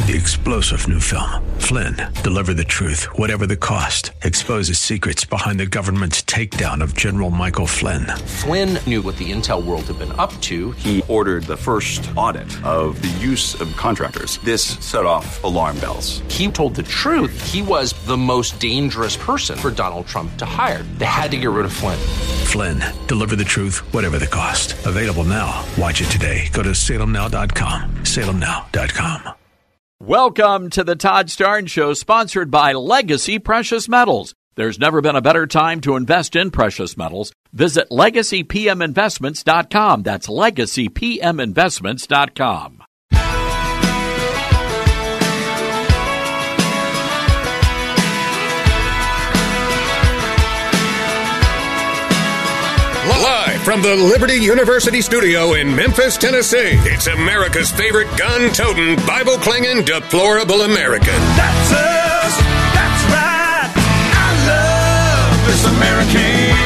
the explosive new film, Flynn, Deliver the Truth, Whatever the Cost, exposes secrets behind the government's takedown of General Michael Flynn. Flynn knew what the intel world had been up to. He ordered the first audit of the use of contractors. This set off alarm bells. He told the truth. He was the most dangerous person for Donald Trump to hire. They had to get rid of Flynn. Flynn, Deliver the Truth, Whatever the Cost. Available now. Watch it today. Go to salemnow.com. salemnow.com. Welcome to the Todd Starnes Show, sponsored by Legacy Precious Metals. There's never been a better time to invest in precious metals. Visit LegacyPMInvestments.com. That's LegacyPMInvestments.com. Live from the Liberty University studio in Memphis, Tennessee, it's America's favorite gun-toting, Bible-clinging, deplorable American. That's us. That's right. I love this American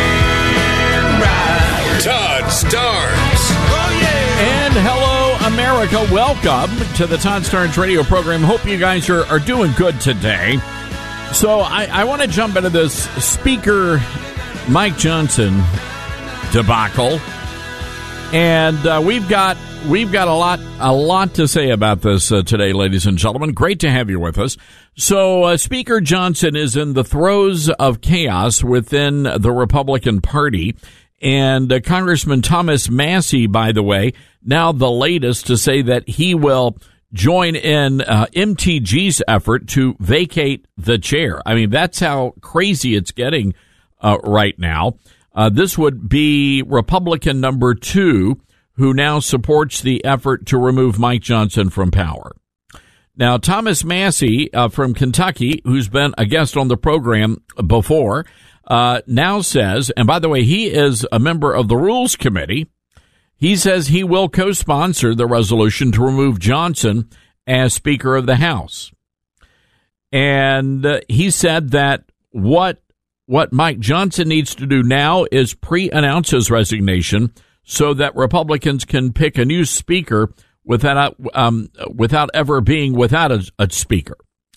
ride. Todd Starnes. Oh, yeah. And hello, America. Welcome to the Todd Starnes radio program. Hope you guys are doing good today. So I want to jump into this Speaker Mike Johnson debacle, and we've got a lot to say about this today, ladies and gentlemen. Great to have you with us. So Speaker Johnson is in the throes of chaos within the Republican Party, and Congressman Thomas Massie, by the way, now the latest to say that he will join in MTG's effort to vacate the chair. I mean, that's how crazy it's getting right now. This would be Republican number 2 who now supports the effort to remove Mike Johnson from power. Now, Thomas Massie from Kentucky, who's been a guest on the program before, now says, and by the way, he is a member of the Rules Committee, he says he will co-sponsor the resolution to remove Johnson as Speaker of the House. And he said that what Mike Johnson needs to do now is pre-announce his resignation so that Republicans can pick a new speaker without ever being without a speaker.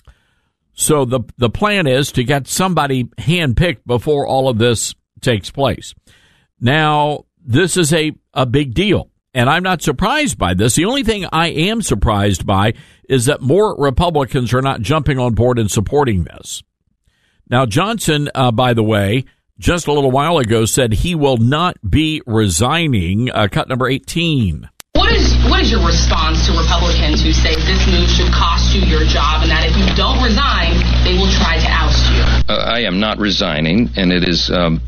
So the plan is to get somebody handpicked before all of this takes place. Now, this is a big deal, and I'm not surprised by this. The only thing I am surprised by is that more Republicans are not jumping on board and supporting this. Now, Johnson, by the way, just a little while ago said he will not be resigning. Cut number 18. What is your response to Republicans who say this move should cost you your job and that if you don't resign, they will try to oust you? I am not resigning, and it is,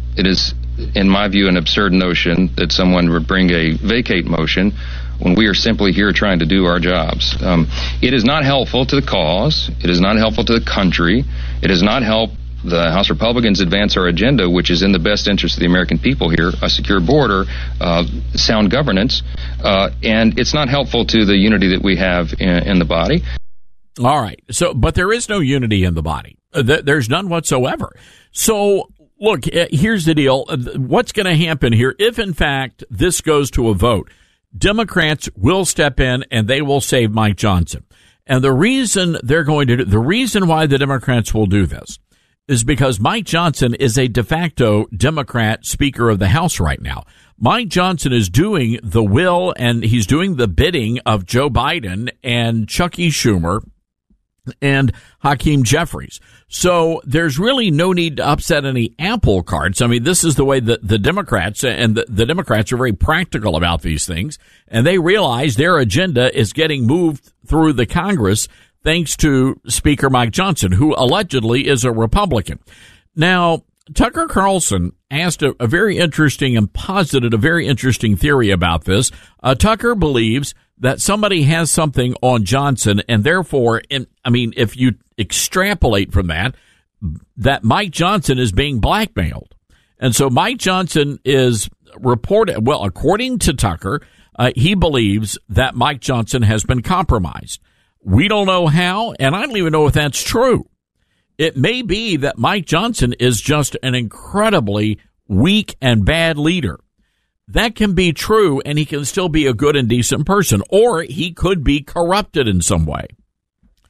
in my view, an absurd notion that someone would bring a vacate motion when we are simply here trying to do our jobs. It is not helpful to the cause. It is not helpful to the country. It does not help the House Republicans advance our agenda, which is in the best interest of the American people here, a secure border, sound governance, and it's not helpful to the unity that we have in the body. All right. So, but there is no unity in the body. There's none whatsoever. So, look, here's the deal. What's going to happen here, if in fact this goes to a vote, Democrats will step in and they will save Mike Johnson. And the reason the reason why the Democrats will do this is because Mike Johnson is a de facto Democrat Speaker of the House right now. Mike Johnson is doing the will and he's doing the bidding of Joe Biden and Chucky Schumer and Hakeem Jeffries. So there's really no need to upset any apple carts. I mean, this is the way that the Democrats and the Democrats are very practical about these things, and they realize their agenda is getting moved through the Congress thanks to Speaker Mike Johnson, who allegedly is a Republican. Now, Tucker Carlson asked a very interesting and posited a very interesting theory about this. Tucker believes that somebody has something on Johnson, and therefore, if you extrapolate from that Mike Johnson is being blackmailed. And so Mike Johnson is reported, well, according to Tucker, he believes that Mike Johnson has been compromised. We don't know how, and I don't even know if that's true. It may be that Mike Johnson is just an incredibly weak and bad leader. That can be true, and he can still be a good and decent person, or he could be corrupted in some way.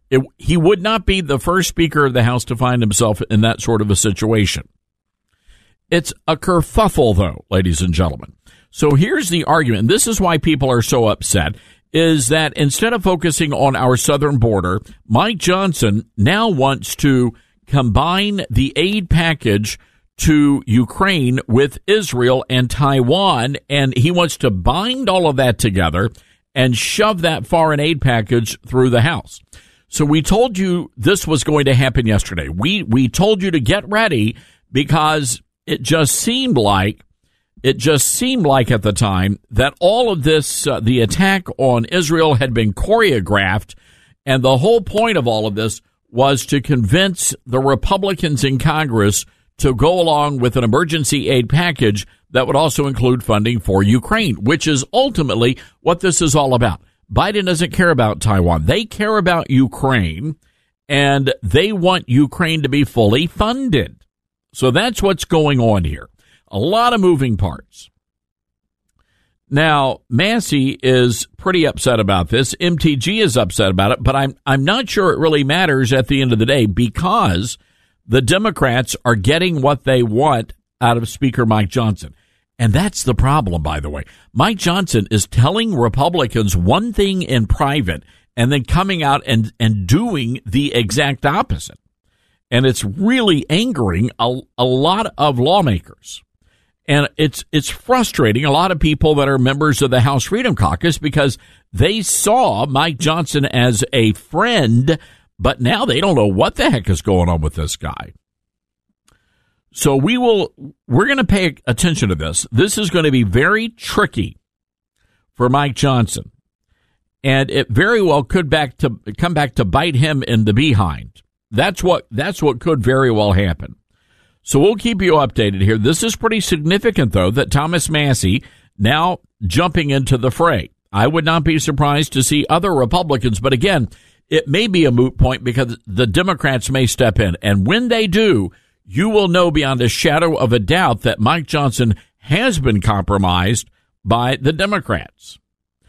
He would not be the first Speaker of the House to find himself in that sort of a situation. It's a kerfuffle, though, ladies and gentlemen. So here's the argument, and this is why people are so upset, is that instead of focusing on our southern border, Mike Johnson now wants to combine the aid package to Ukraine with Israel and Taiwan, and he wants to bind all of that together and shove that foreign aid package through the House. So we told you this was going to happen yesterday. We told you to get ready because it just seemed like at the time that all of this, the attack on Israel had been choreographed, and the whole point of all of this was to convince the Republicans in Congress to go along with an emergency aid package that would also include funding for Ukraine, which is ultimately what this is all about. Biden doesn't care about Taiwan. They care about Ukraine, and they want Ukraine to be fully funded. So that's what's going on here. A lot of moving parts. Now, Massey is pretty upset about this. MTG is upset about it, but I'm not sure it really matters at the end of the day because the Democrats are getting what they want out of Speaker Mike Johnson. And that's the problem, by the way. Mike Johnson is telling Republicans one thing in private and then coming out and doing the exact opposite. And it's really angering a lot of lawmakers. And it's frustrating a lot of people that are members of the House Freedom Caucus because they saw Mike Johnson as a friend, but now they don't know what the heck is going on with this guy. So we're going to pay attention to this. This is going to be very tricky for Mike Johnson. And it very well could come back to bite him in the behind. That's what could very well happen. So we'll keep you updated here. This is pretty significant, though, that Thomas Massey now jumping into the fray. I would not be surprised to see other Republicans, but again, it may be a moot point because the Democrats may step in. And when they do, you will know beyond a shadow of a doubt that Mike Johnson has been compromised by the Democrats.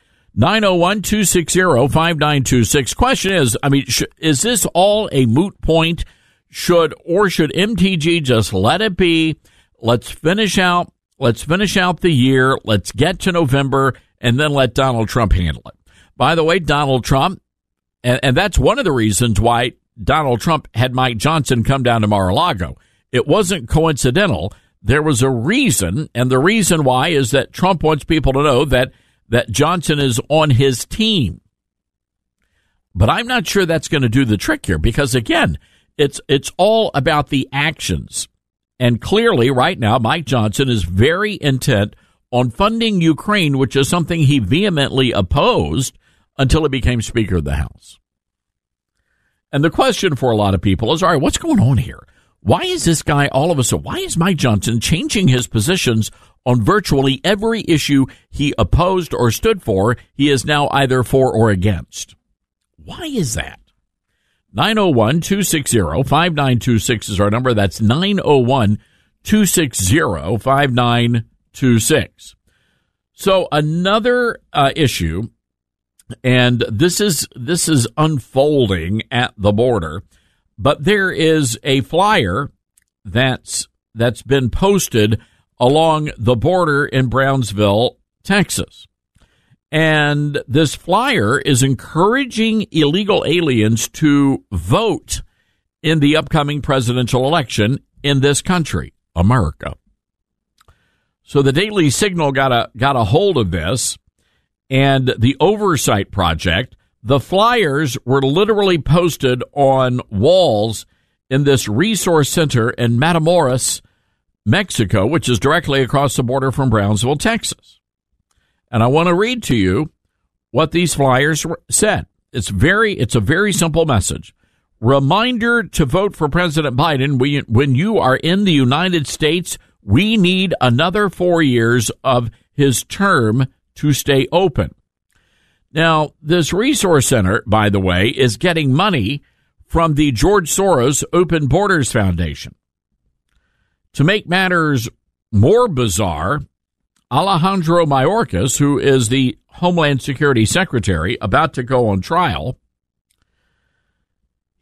901-260-5926. Question is, is this all a moot point? Should MTG just let it be? Let's finish out the year. Let's get to November and then let Donald Trump handle it. By the way, Donald Trump, and that's one of the reasons why Donald Trump had Mike Johnson come down to Mar-a-Lago. It wasn't coincidental. There was a reason, and the reason why is that Trump wants people to know that Johnson is on his team. But I'm not sure that's going to do the trick here because, again, it's all about the actions. And clearly, right now, Mike Johnson is very intent on funding Ukraine, which is something he vehemently opposed until he became Speaker of the House. And the question for a lot of people is, all right, what's going on here? Why is this guy all of a sudden, why is Mike Johnson changing his positions on virtually every issue he opposed or stood for? He is now either for or against. Why is that? 901-260-5926 is our number. That's 901-260-5926. So another issue, and this is unfolding at the border, but there is a flyer that's been posted along the border in Brownsville, Texas. And this flyer is encouraging illegal aliens to vote in the upcoming presidential election in this country, America. So the Daily Signal got a hold of this, and the Oversight Project. The flyers were literally posted on walls in this resource center in Matamoros, Mexico, which is directly across the border from Brownsville, Texas. And I want to read to you what these flyers said. It's a very simple message. Reminder to vote for President Biden. When you are in the United States, we need another 4 years of his term to stay open. Now, this resource center, by the way, is getting money from the George Soros Open Borders Foundation. To make matters more bizarre, Alejandro Mayorkas, who is the Homeland Security Secretary, about to go on trial,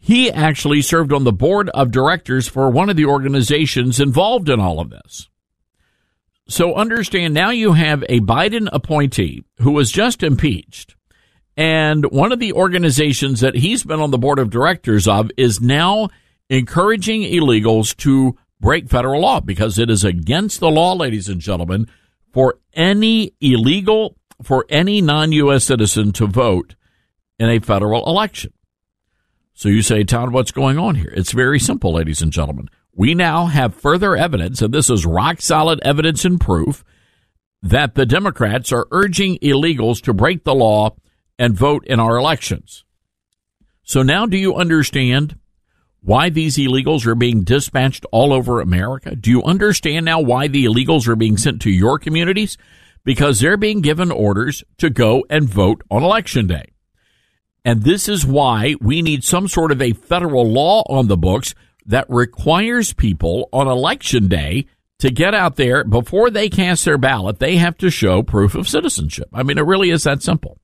He actually served on the board of directors for one of the organizations involved in all of this. So understand, now you have a Biden appointee who was just impeached, and one of the organizations that he's been on the board of directors of is now encouraging illegals to break federal law, because it is against the law, ladies and gentlemen, for any non-U.S. citizen to vote in a federal election. So you say, Todd, what's going on here? It's very simple, ladies and gentlemen. We now have further evidence, and this is rock-solid evidence and proof, that the Democrats are urging illegals to break the law and vote in our elections. So now do you understand why these illegals are being dispatched all over America? Do you understand now why the illegals are being sent to your communities? Because they're being given orders to go and vote on Election Day. And this is why we need some sort of a federal law on the books that requires people on Election Day to get out there before they cast their ballot. They have to show proof of citizenship. I mean, it really is that simple.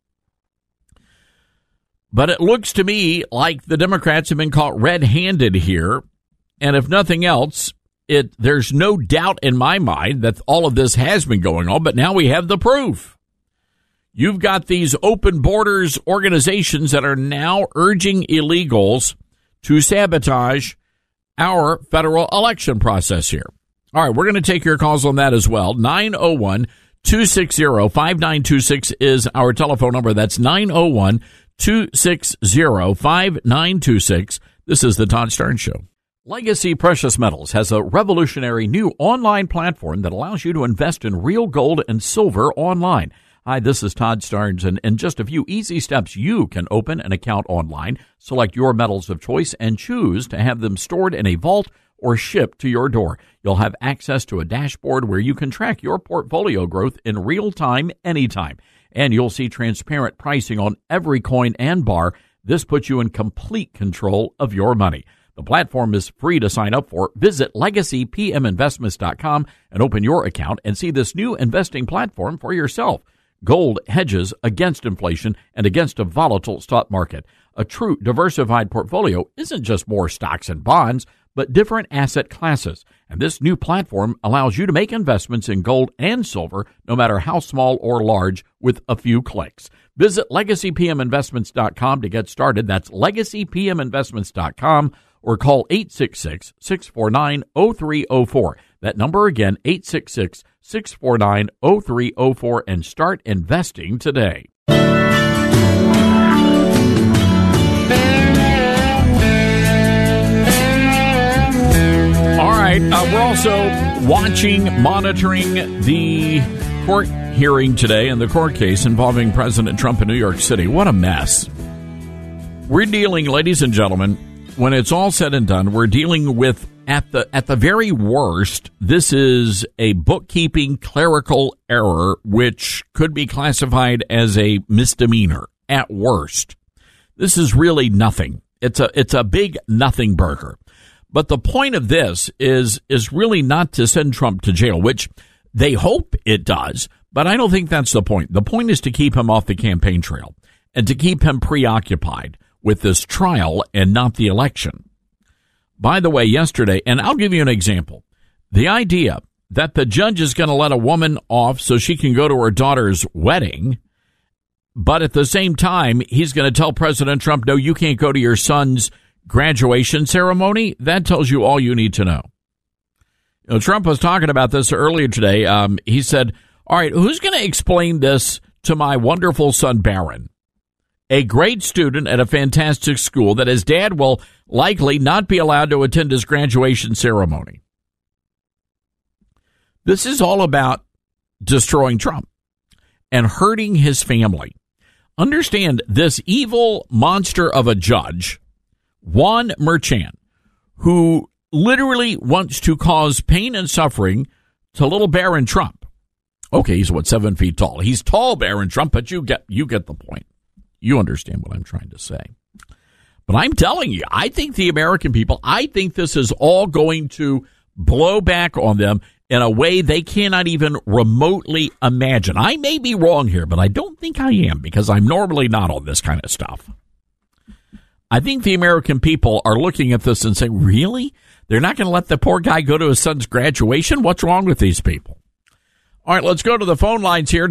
But it looks to me like the Democrats have been caught red-handed here. And if nothing else, there's no doubt in my mind that all of this has been going on, but now we have the proof. You've got these open borders organizations that are now urging illegals to sabotage our federal election process here. All right, we're going to take your calls on that as well. 901-260-5926 is our telephone number. That's 901-260-5926. This is the Todd Starnes Show. Legacy Precious Metals has a revolutionary new online platform that allows you to invest in real gold and silver online. Hi, this is Todd Starnes, and in just a few easy steps, you can open an account online, select your metals of choice, and choose to have them stored in a vault or shipped to your door. You'll have access to a dashboard where you can track your portfolio growth in real time, anytime. And you'll see transparent pricing on every coin and bar. This puts you in complete control of your money. The platform is free to sign up for. Visit LegacyPMInvestments.com and open your account and see this new investing platform for yourself. Gold hedges against inflation and against a volatile stock market. A true diversified portfolio isn't just more stocks and bonds, but different asset classes. And this new platform allows you to make investments in gold and silver, no matter how small or large, with a few clicks. Visit LegacyPMInvestments.com to get started. That's LegacyPMInvestments.com, or call 866-649-0304. That number again, 866-649-0304, and start investing today. All right, we're also monitoring the court hearing today in the court case involving President Trump in New York City. What a mess. We're dealing, ladies and gentlemen, when it's all said and done, we're dealing with, at the very worst, this is a bookkeeping clerical error, which could be classified as a misdemeanor at worst. This is really nothing. It's a big nothing burger. But the point of this is really not to send Trump to jail, which they hope it does, but I don't think that's the point. The point is to keep him off the campaign trail and to keep him preoccupied with this trial and not the election. By the way, yesterday, and I'll give you an example, the idea that the judge is going to let a woman off so she can go to her daughter's wedding, but at the same time, he's going to tell President Trump, no, you can't go to your son's graduation ceremony, that tells you all you need to know. You know, Trump was talking about this earlier today. He said, all right, who's going to explain this to my wonderful son, Barron? A great student at a fantastic school that his dad will likely not be allowed to attend his graduation ceremony. This is all about destroying Trump and hurting his family. Understand, this evil monster of a judge, Juan Merchan, who literally wants to cause pain and suffering to little Barron Trump. Okay, he's 7 feet tall. He's tall, Barron Trump, but you get the point. You understand what I'm trying to say. But I'm telling you, I think the American people, I think this is all going to blow back on them in a way they cannot even remotely imagine. I may be wrong here, but I don't think I am, because I'm normally not on this kind of stuff. I think the American people are looking at this and saying, really? They're not going to let the poor guy go to his son's graduation? What's wrong with these people? All right, let's go to the phone lines here,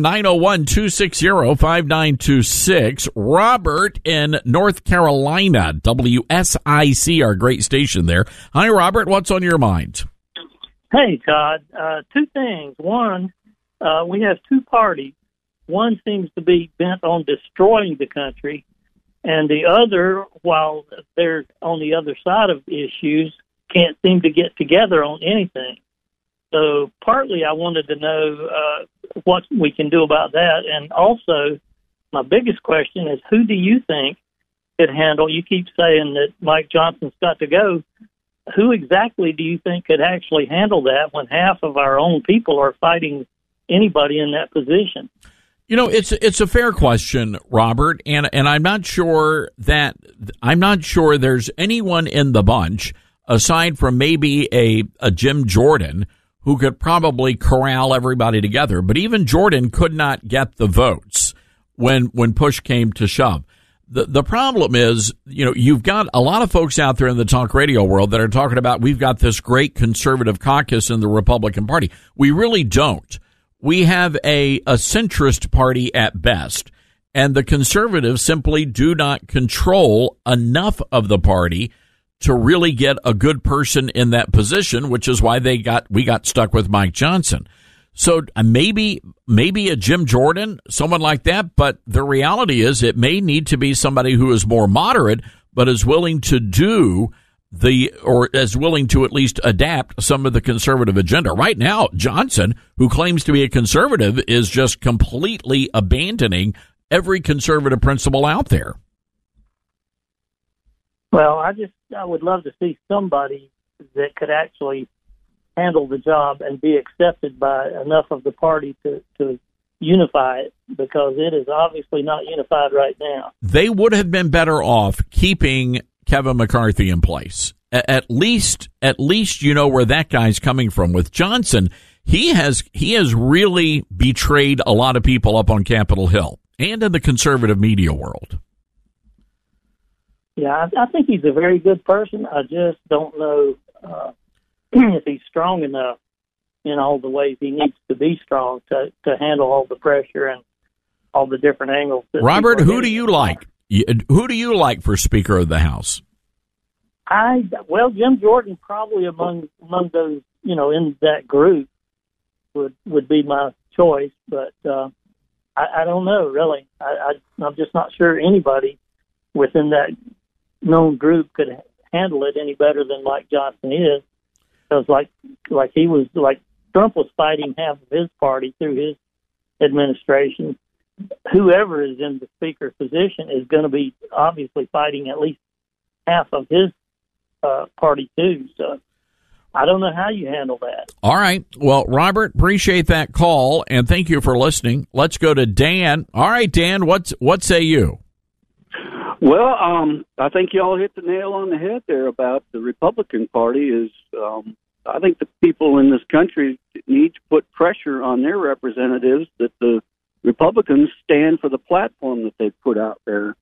901-260-5926. Robert in North Carolina, WSIC, our great station there. Hi, Robert. What's on your mind? Hey, Todd. Two things. One, we have two parties. One seems to be bent on destroying the country, and the other, while they're on the other side of issues, can't seem to get together on anything. So partly I wanted to know what we can do about that. And also, my biggest question is, who do you think could handle, you keep saying that Mike Johnson's got to go. Who exactly do you think could actually handle that when half of our own people are fighting anybody in that position? You know, it's a fair question, Robert, and I'm not sure there's anyone in the bunch aside from maybe a Jim Jordan who could probably corral everybody together. But even Jordan could not get the votes when push came to shove. The problem is, you know, you've got a lot of folks out there in the talk radio world that are talking about we've got this great conservative caucus in the Republican Party. We really don't. We have a centrist party at best, and the conservatives simply do not control enough of the party to really get a good person in that position, which is why we got stuck with Mike Johnson. So maybe a Jim Jordan, someone like that, but the reality is it may need to be somebody who is more moderate, but is willing to is willing to at least adapt some of the conservative agenda. Right now, Johnson, who claims to be a conservative, is just completely abandoning every conservative principle out there. Well, I would love to see somebody that could actually handle the job and be accepted by enough of the party to unify it, because it is obviously not unified right now. They would have been better off keeping Kevin McCarthy in place. At least you know where that guy's coming from. With Johnson, he has really betrayed a lot of people up on Capitol Hill and in the conservative media world. Yeah, I think he's a very good person. I just don't know if he's strong enough in all the ways he needs to be strong to handle all the pressure and all the different angles. Robert, who do you like? Who do you like for Speaker of the House? Jim Jordan probably among those, you know, in that group would be my choice, but I don't know really. I'm just not sure anybody within that known group could handle it any better than Mike Johnson is, because like Trump was fighting half of his party through his administration. Whoever is in the speaker position is going to be obviously fighting at least half of his party too. So I don't know how you handle that. All right. Well, Robert, appreciate that call, and thank you for listening. Let's go to Dan. All right, Dan, what say you? Well, I think y'all hit the nail on the head there about the Republican Party. I think the people in this country need to put pressure on their representatives that the Republicans stand for the platform that they've put out there,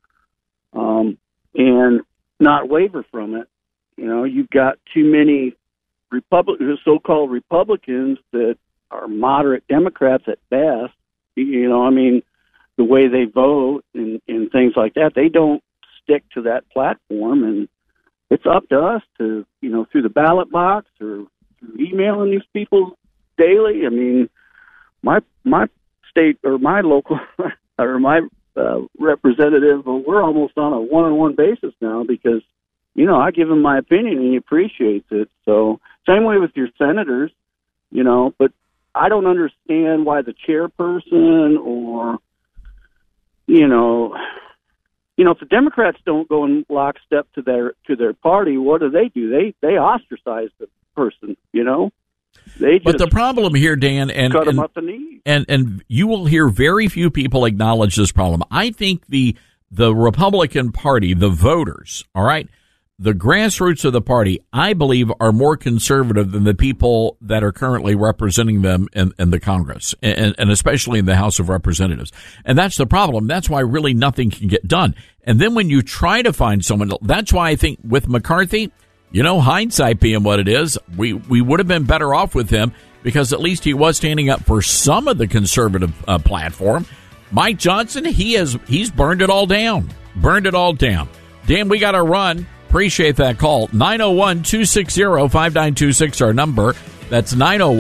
and not waver from it. You know, you've got too many so-called Republicans that are moderate Democrats at best. You know, I mean, the way they vote and things like that, they don't stick to that platform, and it's up to us to, you know, through the ballot box or through emailing these people daily. I mean, my state or my local or my representative, we're almost on a one-on-one basis now because, you know, I give him my opinion and he appreciates it. So same way with your senators, you know, but I don't understand why the chairperson or, you know, if the Democrats don't go in lockstep to their party, what do? They ostracize the person, you know. But the problem here, Dan, and cut them up the knees. And you will hear very few people acknowledge this problem. I think the Republican Party, the voters, all right, the grassroots of the party, I believe, are more conservative than the people that are currently representing them in the Congress, and especially in the House of Representatives. And that's the problem. That's why really nothing can get done. And then when you try to find someone, that's why I think with McCarthy, hindsight being what it is, we would have been better off with him, because at least he was standing up for some of the conservative platform. Mike Johnson, he's burned it all down. Dan, we got to run. Appreciate that call. 901-260-5926, our number. That's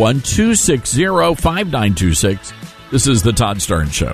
901-260-5926. This is the Todd Starnes Show.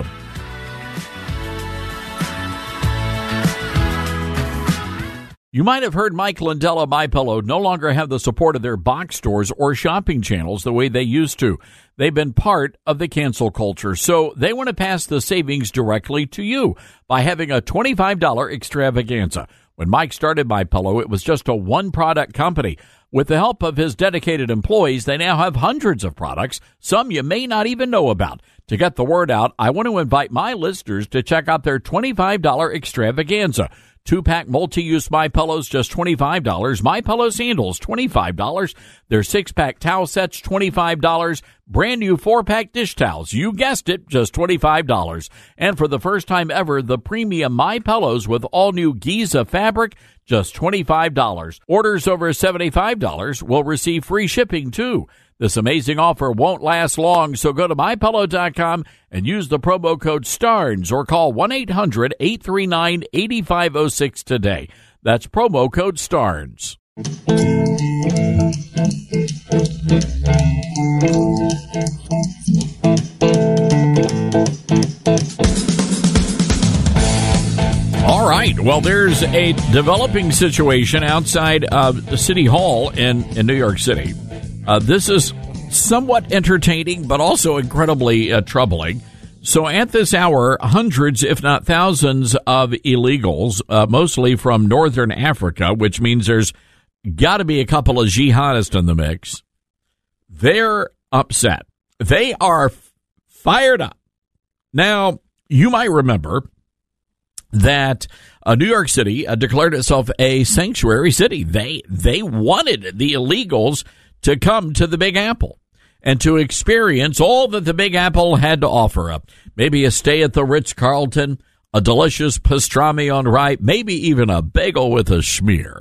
You might have heard Mike Lindell of MyPillow no longer have the support of their box stores or shopping channels the way they used to. They've been part of the cancel culture, so they want to pass the savings directly to you by having a $25 extravaganza. When Mike started MyPillow, it was just a one-product company. With the help of his dedicated employees, they now have hundreds of products, some you may not even know about. To get the word out, I want to invite my listeners to check out their $25 extravaganza. 2-pack multi-use MyPillows, just $25. MyPillow sandals, $25. Their 6-pack towel sets, $25. Brand new 4-pack dish towels, you guessed it, just $25. And for the first time ever, the premium MyPillows with all new Giza fabric, just $25. Orders over $75 will receive free shipping too. This amazing offer won't last long, so go to MyPillow.com and use the promo code STARNS or call 1-800-839-8506 today. That's promo code STARNS. All right. Well, there's a developing situation outside the City Hall in New York City. This is somewhat entertaining, but also incredibly troubling. So at this hour, hundreds, if not thousands, of illegals, mostly from northern Africa, which means there's got to be a couple of jihadists in the mix. They're upset. They are fired up. Now, you might remember that New York City declared itself a sanctuary city. They wanted the illegals to come to the Big Apple and to experience all that the Big Apple had to offer up. Maybe a stay at the Ritz-Carlton, a delicious pastrami on rye, maybe even a bagel with a schmear.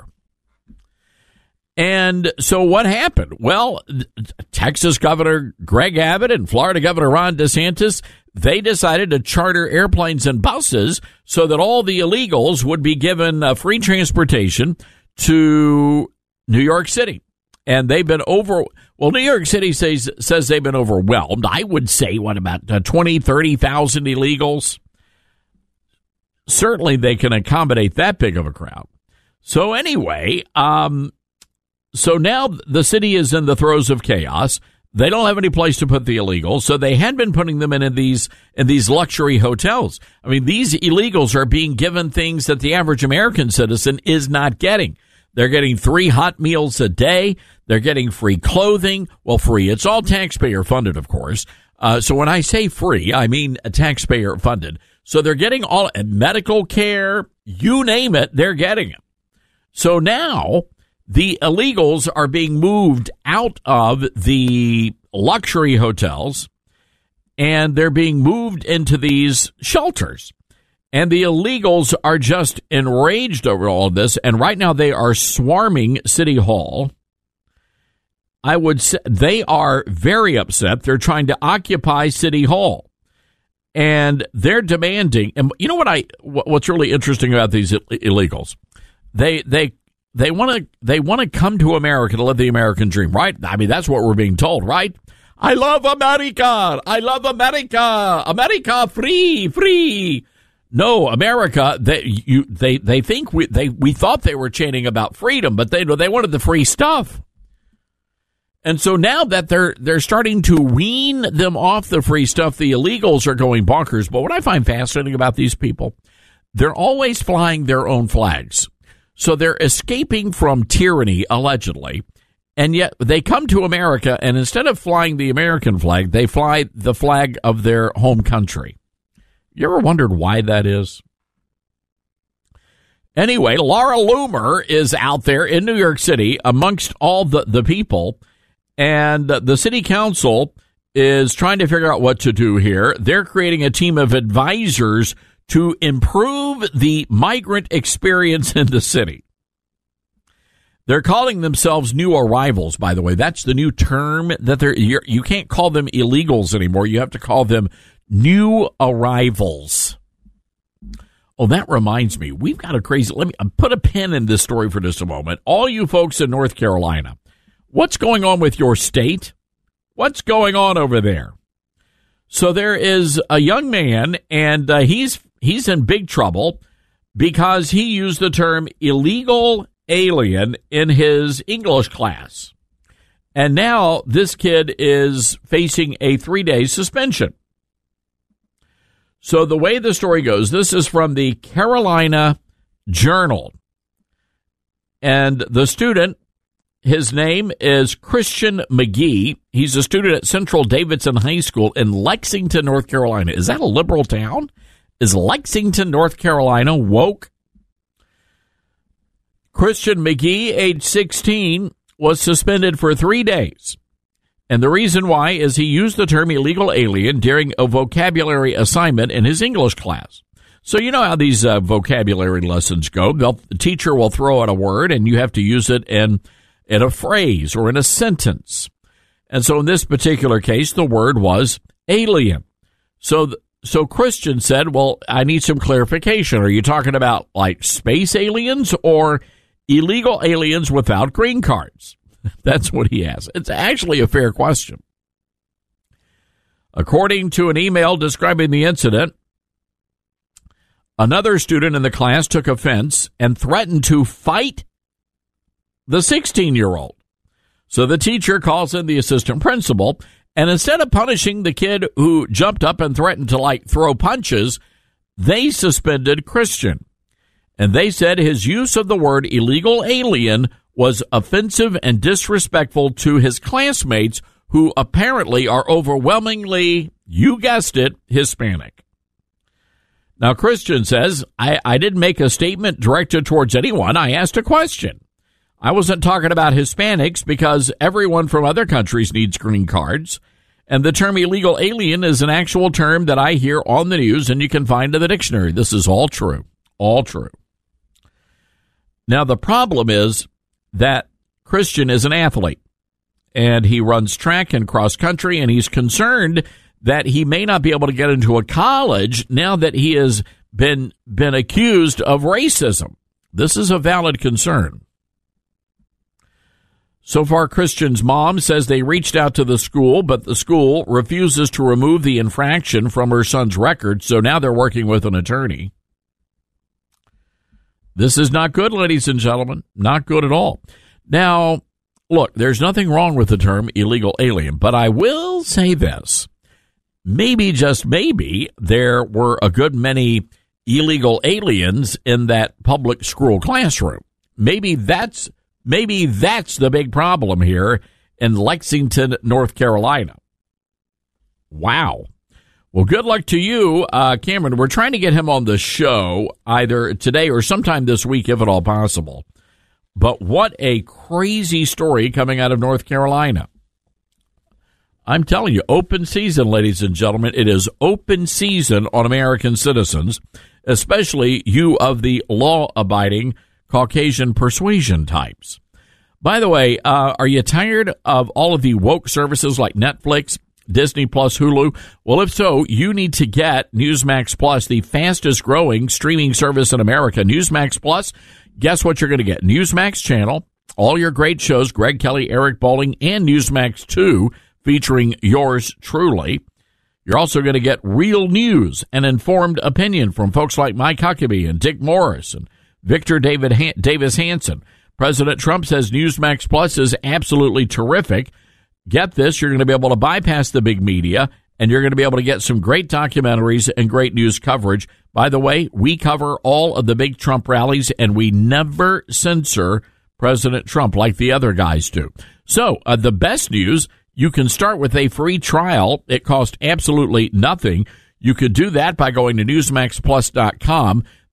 And so what happened? Well, Texas Governor Greg Abbott and Florida Governor Ron DeSantis, they decided to charter airplanes and buses so that all the illegals would be given free transportation to New York City. And they've been New York City says they've been overwhelmed. I would say, what about 20, 30,000 illegals? Certainly they can accommodate that big of a crowd. So anyway, so now the city is in the throes of chaos. They don't have any place to put the illegals, so they had been putting them in these luxury hotels. I mean, these illegals are being given things that the average American citizen is not getting. They're getting 3 hot meals a day. They're getting free clothing. Well, free. It's all taxpayer funded, of course. So when I say free, I mean taxpayer funded. So they're getting all medical care, you name it, they're getting it. So now the illegals are being moved out of the luxury hotels and they're being moved into these shelters. And the illegals are just enraged over all of this. And right now they are swarming City Hall. I would say they are very upset. They're trying to occupy City Hall. And they're demanding, and you know what's really interesting about these illegals? They want to come to America to live the American dream, right? I mean, that's what we're being told, right? I love America. I love America. America free. No, America. They think we thought they were chanting about freedom, but they wanted the free stuff. And so now that they're starting to wean them off the free stuff, the illegals are going bonkers. But what I find fascinating about these people, they're always flying their own flags. So they're escaping from tyranny, allegedly, and yet they come to America, and instead of flying the American flag, they fly the flag of their home country. You ever wondered why that is? Anyway, Laura Loomer is out there in New York City amongst all the people, and the city council is trying to figure out what to do here. They're creating a team of advisors to improve the migrant experience in the city. They're calling themselves new arrivals, by the way. That's the new term that you can't call them illegals anymore. You have to call them new arrivals. Oh, that reminds me. We've got a crazy, let me put a pin in this story for just a moment. All you folks in North Carolina, what's going on with your state? What's going on over there? So there is a young man, and he's in big trouble because he used the term illegal alien in his English class. And now this kid is facing a 3-day suspension. So the way the story goes, this is from the Carolina Journal. And the student, his name is Christian McGee. He's a student at Central Davidson High School in Lexington, North Carolina. Is that a liberal town? Is Lexington, North Carolina woke? Christian McGee, age 16, was suspended for 3 days. And the reason why is he used the term illegal alien during a vocabulary assignment in his English class. So you know how these vocabulary lessons go. The teacher will throw out a word, and you have to use it in a phrase or in a sentence. And so in this particular case, the word was alien. So Christian said, well, I need some clarification. Are you talking about like space aliens or illegal aliens without green cards? That's what he asked. It's actually a fair question. According to an email describing the incident, another student in the class took offense and threatened to fight the 16-year-old. So the teacher calls in the assistant principal, and instead of punishing the kid who jumped up and threatened to throw punches, they suspended Christian. And they said his use of the word illegal alien was offensive and disrespectful to his classmates, who apparently are overwhelmingly, you guessed it, Hispanic. Now, Christian says, I didn't make a statement directed towards anyone. I asked a question. I wasn't talking about Hispanics because everyone from other countries needs green cards. And the term illegal alien is an actual term that I hear on the news, and you can find in the dictionary. This is all true. All true. Now, the problem is that Christian is an athlete, and he runs track and cross country, and he's concerned that he may not be able to get into a college now that he has been accused of racism. This is a valid concern. So far, Christian's mom says they reached out to the school, but the school refuses to remove the infraction from her son's record, so now they're working with an attorney. This is not good, ladies and gentlemen. Not good at all. Now, look, there's nothing wrong with the term illegal alien, but I will say this. Maybe, just maybe, there were a good many illegal aliens in that public school classroom. Maybe that's the big problem here in Lexington, North Carolina. Wow. Well, good luck to you, Cameron. We're trying to get him on the show either today or sometime this week, if at all possible. But what a crazy story coming out of North Carolina. I'm telling you, open season, ladies and gentlemen. It is open season on American citizens, especially you of the law-abiding Caucasian persuasion types. By the way, are you tired of all of the woke services like Netflix, Disney Plus, Hulu? Well, if so, you need to get Newsmax Plus, the fastest growing streaming service in America. Newsmax Plus, guess what you're going to get? Newsmax Channel, all your great shows, Greg Kelly, Eric Bolling, and Newsmax 2, featuring yours truly. You're also going to get real news and informed opinion from folks like Mike Huckabee and Dick Morris and Victor Davis Hanson. President Trump says Newsmax Plus is absolutely terrific. Get this, you're going to be able to bypass the big media, and you're going to be able to get some great documentaries and great news coverage. By the way, we cover all of the big Trump rallies, and we never censor President Trump like the other guys do. So the best news, you can start with a free trial. It costs absolutely nothing. You could do that by going to NewsmaxPlus.com.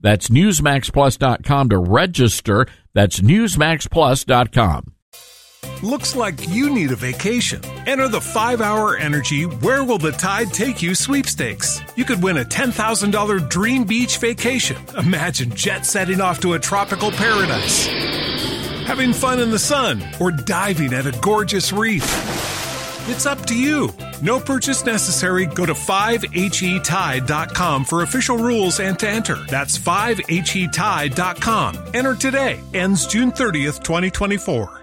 That's NewsmaxPlus.com to register. That's NewsmaxPlus.com. Looks like you need a vacation. Enter the 5-Hour Energy Where Will the Tide Take You sweepstakes. You could win a $10,000 dream beach vacation. Imagine jet setting off to a tropical paradise, having fun in the sun, or diving at a gorgeous reef. It's up to you. No purchase necessary. Go to 5HETide.com for official rules and to enter. That's 5HETide.com. Enter today. Ends June 30th, 2024.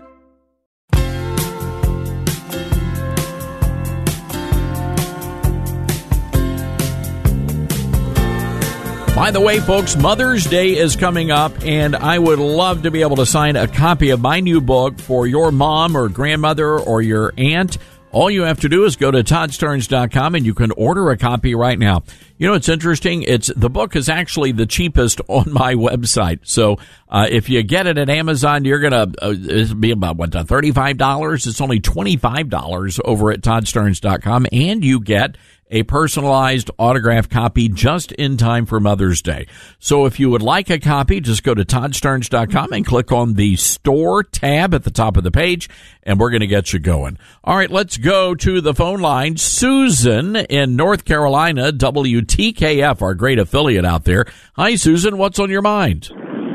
By the way, folks, Mother's Day is coming up, and I would love to be able to sign a copy of my new book for your mom or grandmother or your aunt. All you have to do is go to ToddStarnes.com and you can order a copy right now. You know, it's interesting. The book is actually the cheapest on my website. So, if you get it at Amazon, you're going to, it'll be about, $35? It's only $25 over at ToddStarnes.com, and you get a personalized autographed copy just in time for Mother's Day. So if you would like a copy, just go to ToddStarnes.com and click on the store tab at the top of the page, and we're going to get you going. All right, let's go to the phone line. Susan in North Carolina, WTKF, our great affiliate out there. Hi, Susan. What's on your mind?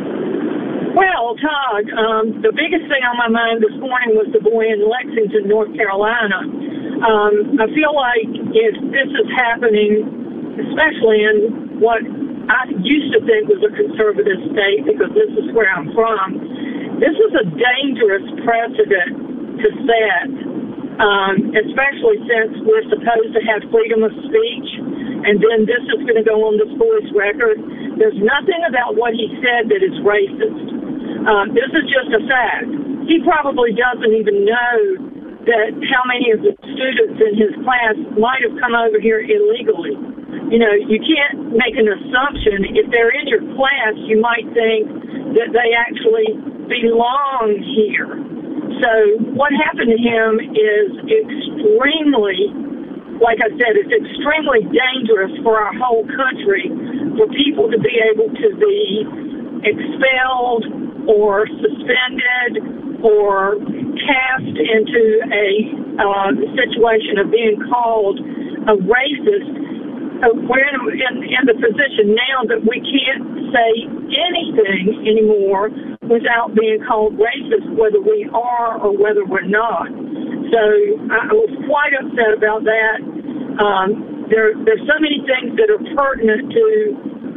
Well, Todd, the biggest thing on my mind this morning was the boy in Lexington, North Carolina. I feel like if this is happening, especially in what I used to think was a conservative state, because this is where I'm from, this is a dangerous precedent to set, especially since we're supposed to have freedom of speech, and then this is going to go on this boy's record. There's nothing about what he said that is racist. This is just a fact. He probably doesn't even know that how many of the students in his class might have come over here illegally. You know, you can't make an assumption. If they're in your class, you might think that they actually belong here. So what happened to him is extremely, like I said, it's extremely dangerous for our whole country, for people to be able to be expelled or suspended or cast into a situation of being called a racist. We're in the position now that we can't say anything anymore without being called racist, whether we are or whether we're not. So I was quite upset about that. There's so many things that are pertinent to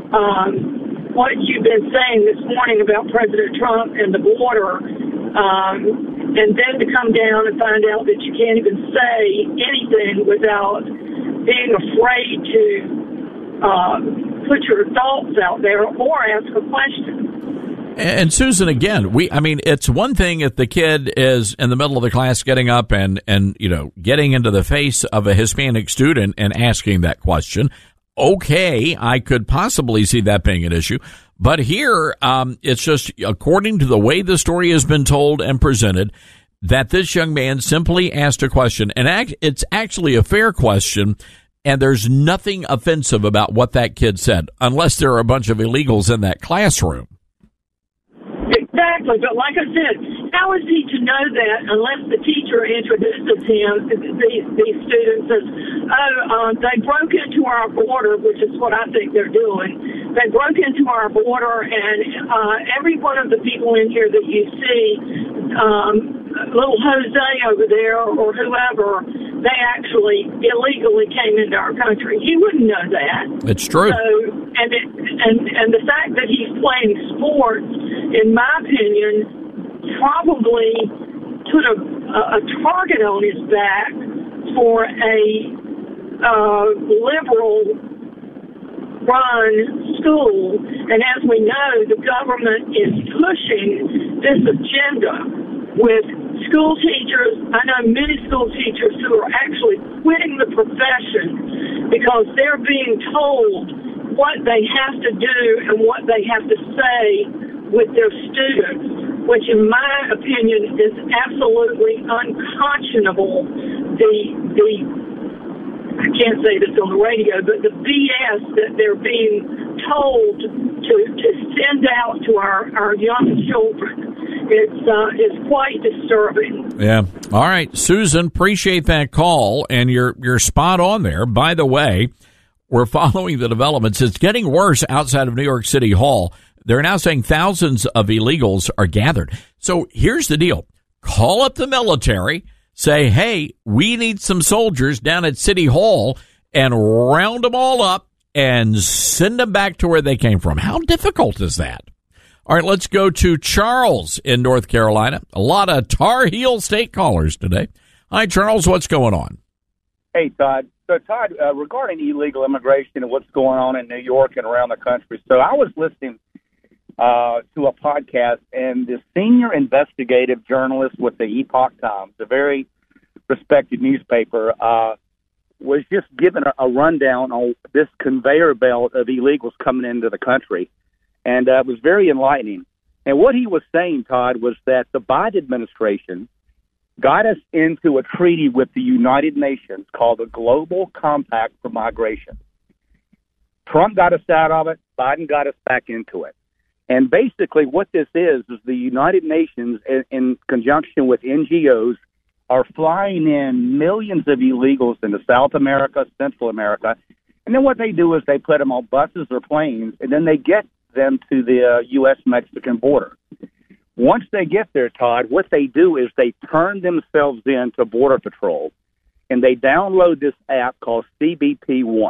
what you've been saying this morning about President Trump and the border, and then to come down and find out that you can't even say anything without being afraid to put your thoughts out there or ask a question. And Susan, again, it's one thing if the kid is in the middle of the class getting up and getting into the face of a Hispanic student and asking that question. Okay, I could possibly see that being an issue. But here, it's just, according to the way the story has been told and presented, that this young man simply asked a question. And it's actually a fair question, and there's nothing offensive about what that kid said, unless there are a bunch of illegals in that classroom. Exactly, but like I said, how is he to know that unless the teacher introduces him, these students as, they broke into our border, which is what I think they're doing. They broke into our border, and every one of the people in here that you see, little Jose over there or whoever, they actually illegally came into our country. He wouldn't know that. It's true. So, and the fact that he's playing sports, in my opinion, probably put a target on his back for a liberal-run school. And as we know, the government is pushing this agenda with school teachers. I know many school teachers who are actually quitting the profession because they're being told what they have to do and what they have to say with their students, which in my opinion is absolutely unconscionable. I can't say this on the radio, but the BS that they're being told to send out to our young children. It's quite disturbing. Yeah. All right, Susan, appreciate that call, and you're spot on there. By the way, we're following the developments. It's getting worse outside of New York City Hall. They're now saying thousands of illegals are gathered. So here's the deal. Call up the military, say, hey, we need some soldiers down at City Hall, and round them all up and send them back to where they came from. How difficult is that? All right, let's go to Charles in North Carolina. A lot of Tar Heel State callers today. Hi, Charles. What's going on? Hey, Todd. So, Todd, regarding illegal immigration and what's going on in New York and around the country. So I was listening to a podcast, and the senior investigative journalist with the Epoch Times, a very respected newspaper, was just given a rundown on this conveyor belt of illegals coming into the country. And it was very enlightening. And what he was saying, Todd, was that the Biden administration got us into a treaty with the United Nations called the Global Compact for Migration. Trump got us out of it. Biden got us back into it. And basically what this is the United Nations, in conjunction with NGOs, are flying in millions of illegals into South America, Central America. And then what they do is they put them on buses or planes, and then they get them to the U.S.-Mexican border. Once they get there, Todd, what they do is they turn themselves in to Border Patrol, and they download this app called CBP One.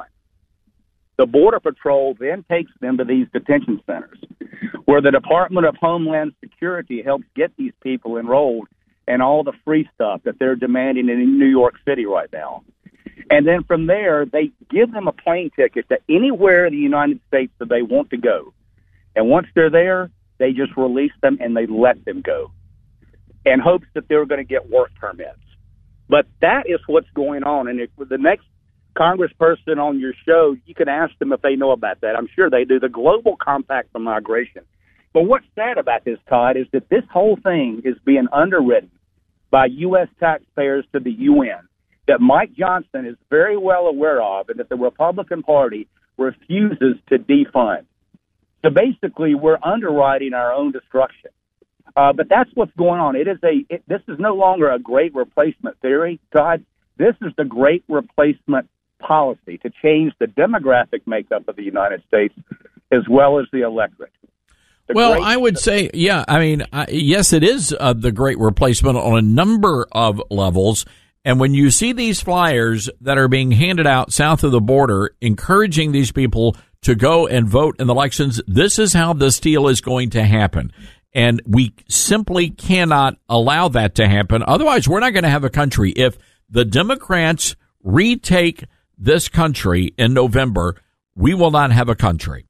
The Border Patrol then takes them to these detention centers, where the Department of Homeland Security helps get these people enrolled in all the free stuff that they're demanding in New York City right now. And then from there, they give them a plane ticket to anywhere in the United States that they want to go. And once they're there, they just release them and they let them go in hopes that they're going to get work permits. But that is what's going on. And with the next congressperson on your show, you can ask them if they know about that. I'm sure they do. The Global Compact for Migration. But what's sad about this, Todd, is that this whole thing is being underwritten by U.S. taxpayers to the UN, that Mike Johnson is very well aware of, and that the Republican Party refuses to defund. So basically, we're underwriting our own destruction. But that's what's going on. This is no longer a great replacement theory, Todd. This is the great replacement policy to change the demographic makeup of the United States as well as the electorate. I would say, yeah, I mean, yes, it is the great replacement on a number of levels. And when you see these flyers that are being handed out south of the border, encouraging these people to go and vote in the elections, this is how this deal is going to happen. And we simply cannot allow that to happen. Otherwise, we're not going to have a country. If the Democrats retake this country in November, we will not have a country.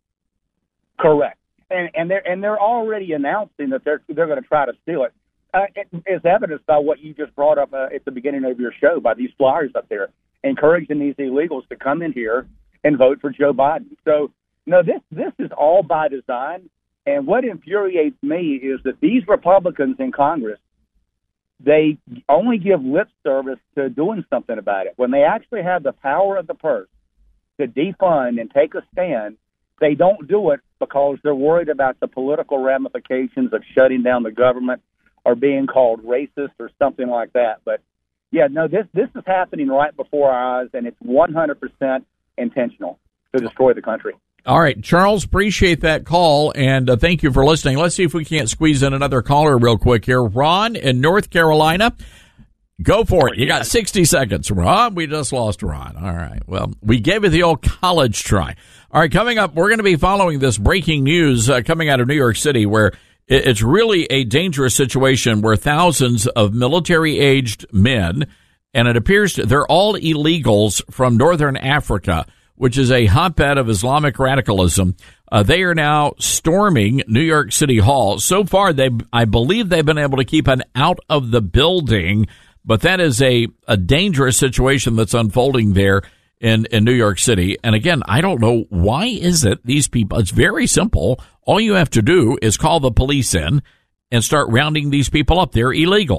Correct. And they're already announcing that they're going to try to steal it. As evidenced by what you just brought up at the beginning of your show, by these flyers up there, encouraging these illegals to come in here and vote for Joe Biden. So, no, this is all by design. And what infuriates me is that these Republicans in Congress, they only give lip service to doing something about it. When they actually have the power of the purse to defund and take a stand, they don't do it because they're worried about the political ramifications of shutting down the government or being called racist or something like that. But, yeah, no, this is happening right before our eyes, and it's 100% intentional to destroy the country. All right, Charles, appreciate that call, and thank you for listening. Let's see if we can't squeeze in another caller real quick here. Ron in North Carolina, go for it. You got 60 seconds, Ron. We just lost Ron. All right, well, we gave it the old college try. All right, coming up, we're going to be following this breaking news coming out of New York City, where it's really a dangerous situation where thousands of military-aged men, and it appears they're all illegals from northern Africa, which is a hotbed of Islamic radicalism. They are now storming New York City Hall. So far, I believe they've been able to keep an out of the building, but that is a dangerous situation that's unfolding there in New York City. And again, I don't know, why is it these people, it's very simple. All you have to do is call the police in and start rounding these people up. They're illegal.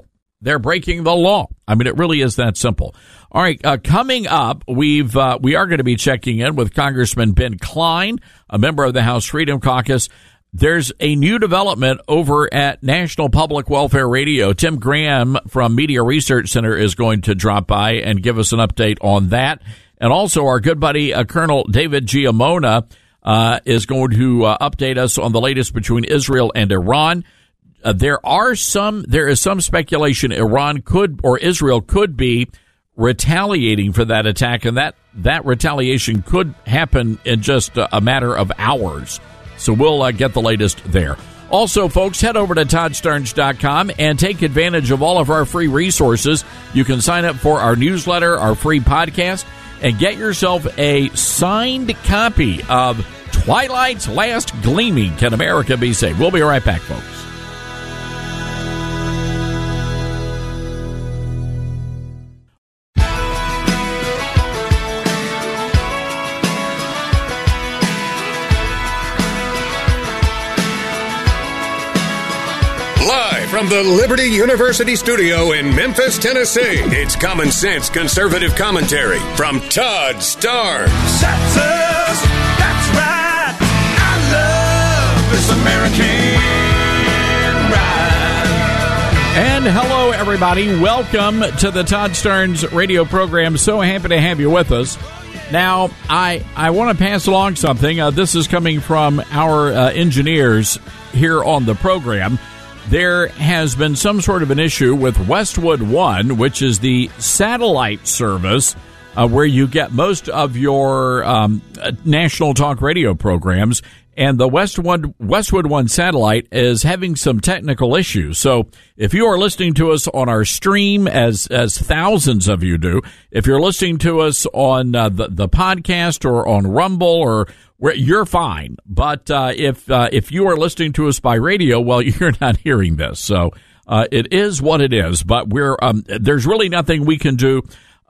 they're breaking the law. I mean, it really is that simple. All right, coming up, we are going to be checking in with Congressman Ben Cline, a member of the House Freedom Caucus. There's a new development over at National Public Welfare Radio. Tim Graham from Media Research Center is going to drop by and give us an update on that. And also our good buddy, Colonel David Giammona, is going to update us on the latest between Israel and Iran. There is some speculation Israel could be retaliating for that attack, and that retaliation could happen in just a matter of hours. So we'll get the latest there. Also, folks, head over to ToddStarnes.com and take advantage of all of our free resources. You can sign up for our newsletter, our free podcast, and get yourself a signed copy of Twilight's Last Gleaming. Can America Be Saved? We'll be right back, folks. From the Liberty University studio in Memphis, Tennessee, it's Common Sense Conservative Commentary from Todd Starnes. That's right. I love this American ride. And hello, everybody. Welcome to the Todd Starnes radio program. So happy to have you with us. Now, I want to pass along something. This is coming from our engineers here on the program. There has been some sort of an issue with Westwood One, which is the satellite service where you get most of your national talk radio programs. And the Westwood One satellite is having some technical issues. So if you are listening to us on our stream, as thousands of you do, if you're listening to us on the podcast or on Rumble or you're fine, but if you are listening to us by radio, well, you're not hearing this. So it is what it is. But there's really nothing we can do.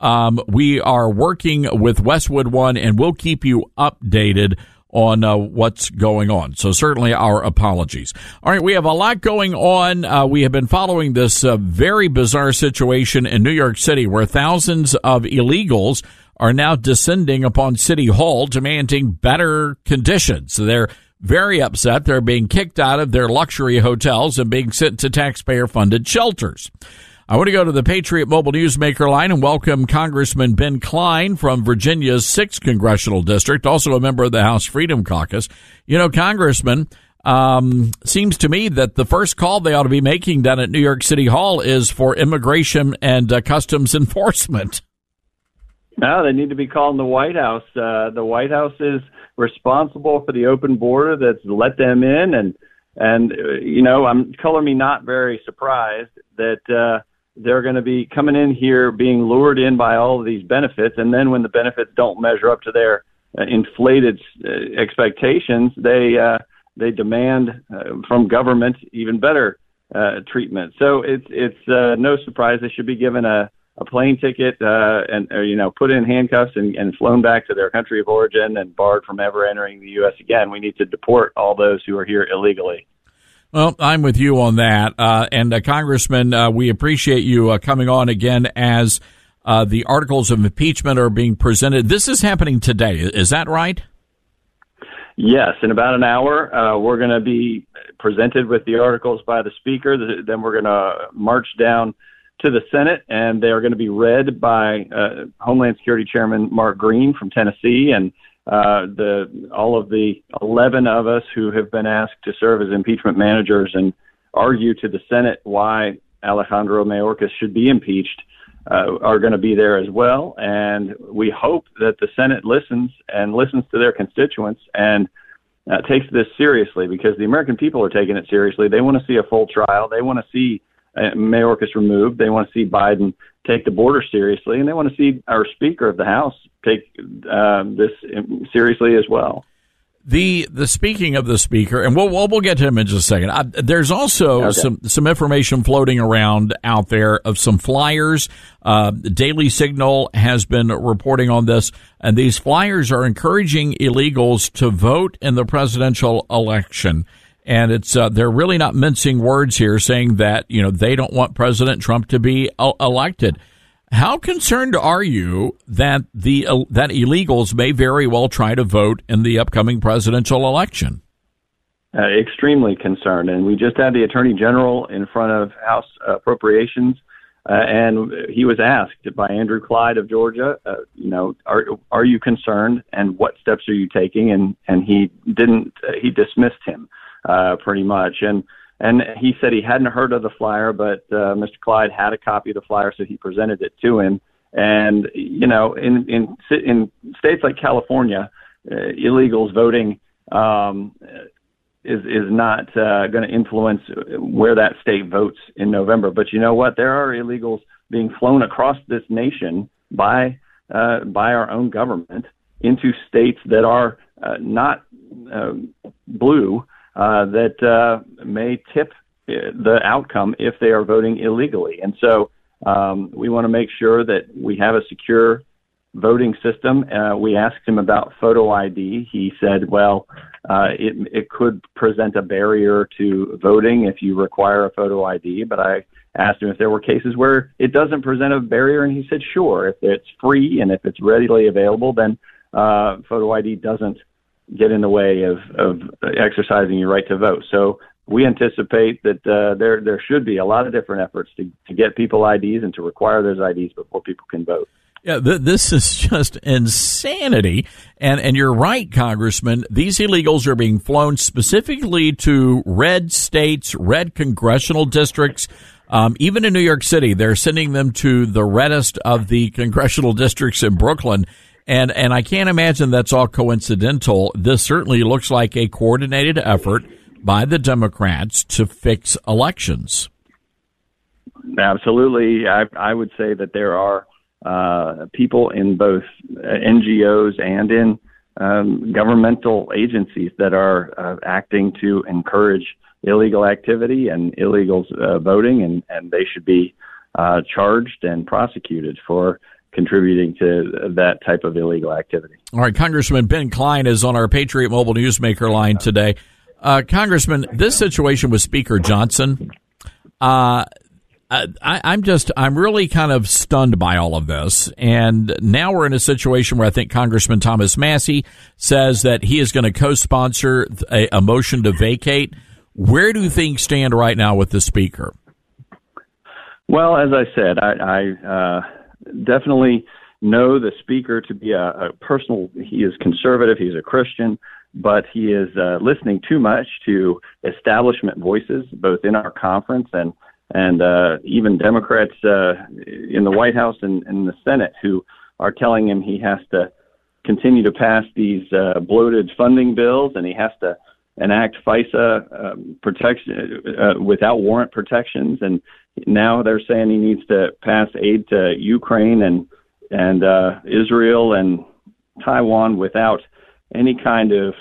We are working with Westwood One, and we'll keep you updated on what's going on. So certainly our apologies. All right, we have a lot going on. We have been following this very bizarre situation in New York City where thousands of illegals are now descending upon City Hall demanding better conditions. So they're very upset. They're being kicked out of their luxury hotels and being sent to taxpayer-funded shelters. I want to go to the Patriot Mobile Newsmaker line and welcome Congressman Ben Cline from Virginia's 6th Congressional District, also a member of the House Freedom Caucus. You know, Congressman, seems to me that the first call they ought to be making down at New York City Hall is for immigration and customs enforcement. No, they need to be calling the White House. The White House is responsible for the open border that's let them in. And you know, color me not very surprised that they're going to be coming in here being lured in by all of these benefits. And then when the benefits don't measure up to their inflated expectations, they demand from government even better treatment. So it's no surprise they should be given a plane ticket and put in handcuffs and flown back to their country of origin and barred from ever entering the U.S. again. We need to deport all those who are here illegally. Well, I'm with you on that. And Congressman, we appreciate you coming on again as the articles of impeachment are being presented. This is happening today. Is that right? Yes. In about an hour, we're going to be presented with the articles by the Speaker. Then we're going to march down to the Senate, and they are going to be read by Homeland Security Chairman Mark Green from Tennessee, and all of the 11 of us who have been asked to serve as impeachment managers and argue to the Senate why Alejandro Mayorkas should be impeached are going to be there as well. And we hope that the Senate listens to their constituents and takes this seriously, because the American people are taking it seriously. They want to see a full trial. They want to see Mayorkas removed. They want to see Biden take the border seriously, and they want to see our Speaker of the House take this seriously as well. The speaking of the Speaker, and we'll get to him in just a second. There's also some information floating around out there of some flyers. The Daily Signal has been reporting on this, and these flyers are encouraging illegals to vote in the presidential election. And it's they're really not mincing words here, saying that they don't want President Trump to be elected. How concerned are you that that illegals may very well try to vote in the upcoming presidential election? Extremely concerned, and we just had the Attorney General in front of House Appropriations, and he was asked by Andrew Clyde of Georgia, are you concerned, and what steps are you taking? And he didn't. He dismissed him pretty much, and he said he hadn't heard of the flyer, but Mr. Clyde had a copy of the flyer, so he presented it to him. And in states like California, illegals voting is not going to influence where that state votes in November. But you know what? There are illegals being flown across this nation by our own government into states that are not blue, that may tip the outcome if they are voting illegally. And so we want to make sure that we have a secure voting system. We asked him about photo ID. He said, well, it could present a barrier to voting if you require a photo ID. But I asked him if there were cases where it doesn't present a barrier, and he said, sure. If it's free and if it's readily available, then photo ID doesn't get in the way of exercising your right to vote. So we anticipate that there should be a lot of different efforts to get people IDs and to require those IDs before people can vote. Yeah, this is just insanity. And you're right, Congressman. These illegals are being flown specifically to red states, red congressional districts. Even in New York City, they're sending them to the reddest of the congressional districts in Brooklyn. And I can't imagine that's all coincidental. This certainly looks like a coordinated effort by the Democrats to fix elections. Absolutely. I would say that there are people in both NGOs and in governmental agencies that are acting to encourage illegal activity and illegals voting, and they should be charged and prosecuted for contributing to that type of illegal activity. All right, Congressman Ben Cline is on our Patriot Mobile Newsmaker line today. Congressman, this situation with Speaker Johnson, I'm really kind of stunned by all of this. And now we're in a situation where I think Congressman Thomas Massie says that he is going to co-sponsor a motion to vacate. Where do things stand right now with the Speaker? Well, as I said, I definitely know the Speaker to be a personal, he is conservative, he's a Christian, but he is listening too much to establishment voices, both in our conference and even Democrats in the White House and in the Senate, who are telling him he has to continue to pass these bloated funding bills, and he has to enact FISA protection without warrant protections. And now they're saying he needs to pass aid to Ukraine and Israel and Taiwan without any kind of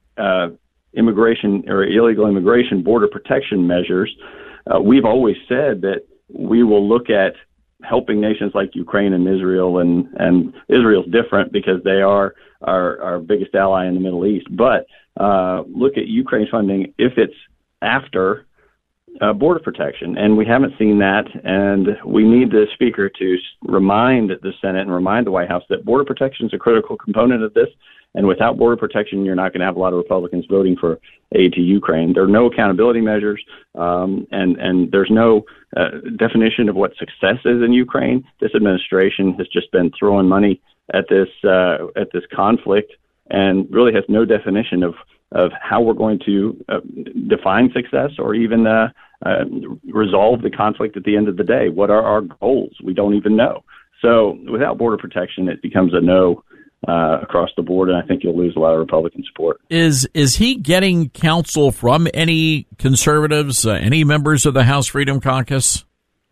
immigration or illegal immigration border protection measures. We've always said that we will look at helping nations like Ukraine and Israel, and Israel's different because they are our biggest ally in the Middle East. But look at Ukraine's funding if it's after border protection, and we haven't seen that. And we need the Speaker to remind the Senate and remind the White House that border protection is a critical component of this. And without border protection, you're not going to have a lot of Republicans voting for aid to Ukraine. There are no accountability measures, and there's no definition of what success is in Ukraine. This administration has just been throwing money at this conflict, and really has no definition of how we're going to define success or even resolve the conflict at the end of the day. What are our goals? We don't even know. So without border protection, it becomes a no across the board, and I think you'll lose a lot of Republican support. Is he getting counsel from any conservatives, any members of the House Freedom Caucus?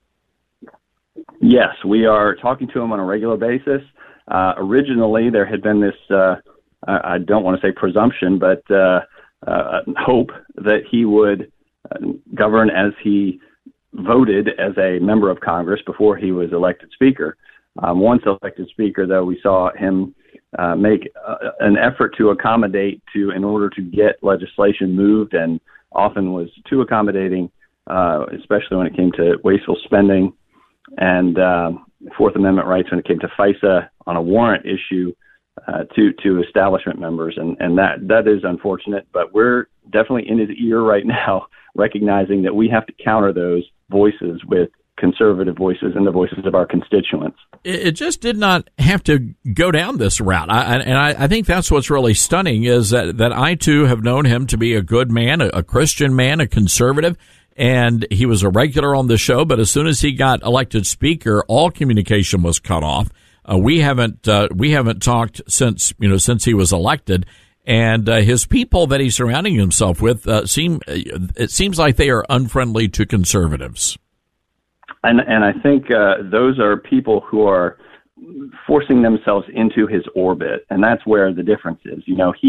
Yes, we are talking to him on a regular basis. Originally, there had been this, I don't want to say presumption, but hope that he would govern as he voted as a member of Congress before he was elected Speaker. Once elected Speaker, though, we saw him make an effort to accommodate in order to get legislation moved and often was too accommodating, especially when it came to wasteful spending and Fourth Amendment rights when it came to FISA on a warrant issue to establishment members. And that is unfortunate, but we're definitely in his ear right now, recognizing that we have to counter those voices with conservative voices and the voices of our constituents. It just did not have to go down this route. I think that's what's really stunning is that I, too, have known him to be a good man, a Christian man, a conservative, and he was a regular on the show. But as soon as he got elected speaker, all communication was cut off. We haven't talked since he was elected. And his people that he's surrounding himself with it seems like they are unfriendly to conservatives. And I think those are people who are forcing themselves into his orbit, and that's where the difference is.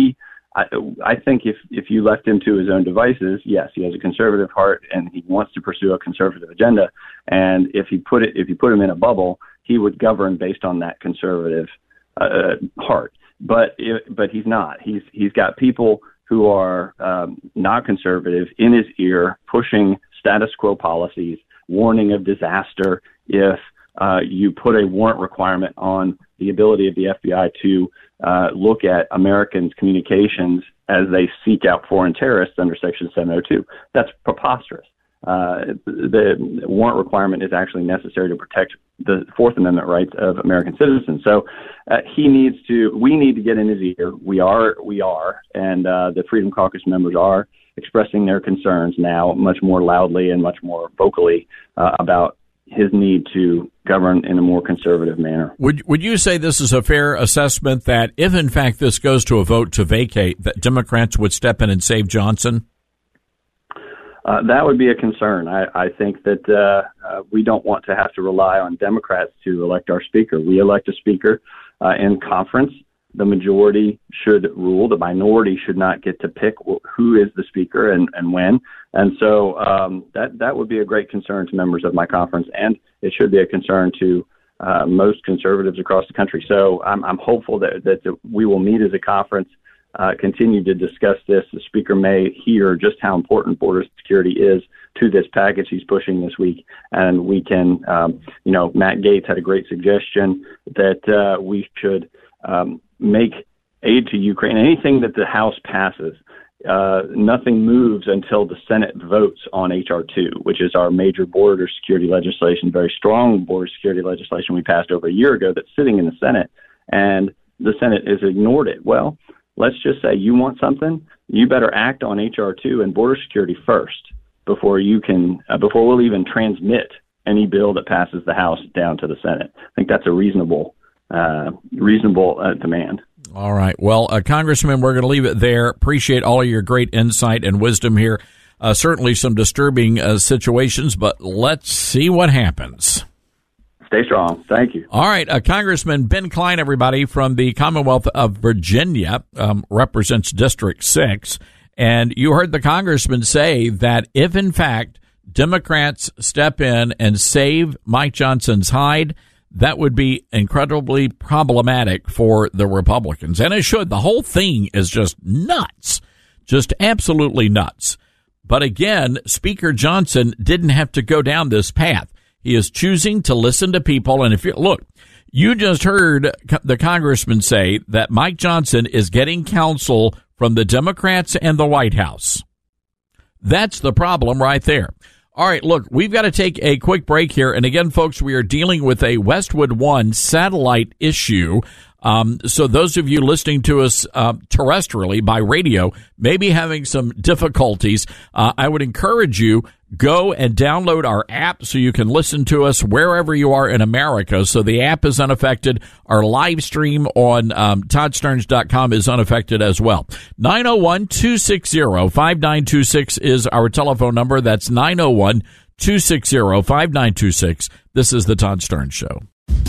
I think if you left him to his own devices, yes, he has a conservative heart and he wants to pursue a conservative agenda. And if you put him in a bubble, he would govern based on that conservative heart. But he's not. He's got people who are not conservative in his ear, pushing status quo policies, warning of disaster if you put a warrant requirement on the ability of the FBI to look at Americans' communications as they seek out foreign terrorists under Section 702. That's preposterous. The warrant requirement is actually necessary to protect the Fourth Amendment rights of American citizens. So we need to get in his ear. We are, and the Freedom Caucus members are expressing their concerns now much more loudly and much more vocally about his need to govern in a more conservative manner. Would you say this is a fair assessment that if in fact this goes to a vote to vacate, that Democrats would step in and save Johnson? That would be a concern. I think that we don't want to have to rely on Democrats to elect our speaker. We elect a speaker in conference. The majority should rule. The minority should not get to pick who is the speaker and when. And so that would be a great concern to members of my conference, and it should be a concern to most conservatives across the country. So I'm hopeful that we will meet as a conference, continue to discuss this. The speaker may hear just how important border security is to this package he's pushing this week. And we can, Matt Gaetz had a great suggestion that we should make aid to Ukraine. Anything that the House passes, nothing moves until the Senate votes on H.R. 2, which is our major border security legislation, very strong border security legislation we passed over a year ago that's sitting in the Senate, and the Senate has ignored it. Well, let's just say you want something, you better act on H.R. 2 and border security first before we'll even transmit any bill that passes the House down to the Senate. I think that's a reasonable demand. All right. Well, Congressman, we're going to leave it there. Appreciate all of your great insight and wisdom here. Certainly some disturbing situations, but let's see what happens. Stay strong. Thank you. All right. Congressman Ben Cline, everybody, from the Commonwealth of Virginia, represents District 6. And you heard the congressman say that if, in fact, Democrats step in and save Mike Johnson's hide, that would be incredibly problematic for the Republicans. And it should. The whole thing is just nuts, just absolutely nuts. But again, Speaker Johnson didn't have to go down this path. He is choosing to listen to people. And you just heard the congressman say that Mike Johnson is getting counsel from the Democrats and the White House. That's the problem right there. All right, look, we've got to take a quick break here. And again, folks, we are dealing with a Westwood One satellite issue. So those of you listening to us terrestrially by radio may be having some difficulties. I would encourage you, go and download our app so you can listen to us wherever you are in America. So the app is unaffected. Our live stream on ToddStearns.com is unaffected as well. 901-260-5926 is our telephone number. That's 901-260-5926. This is the Todd Stearns Show.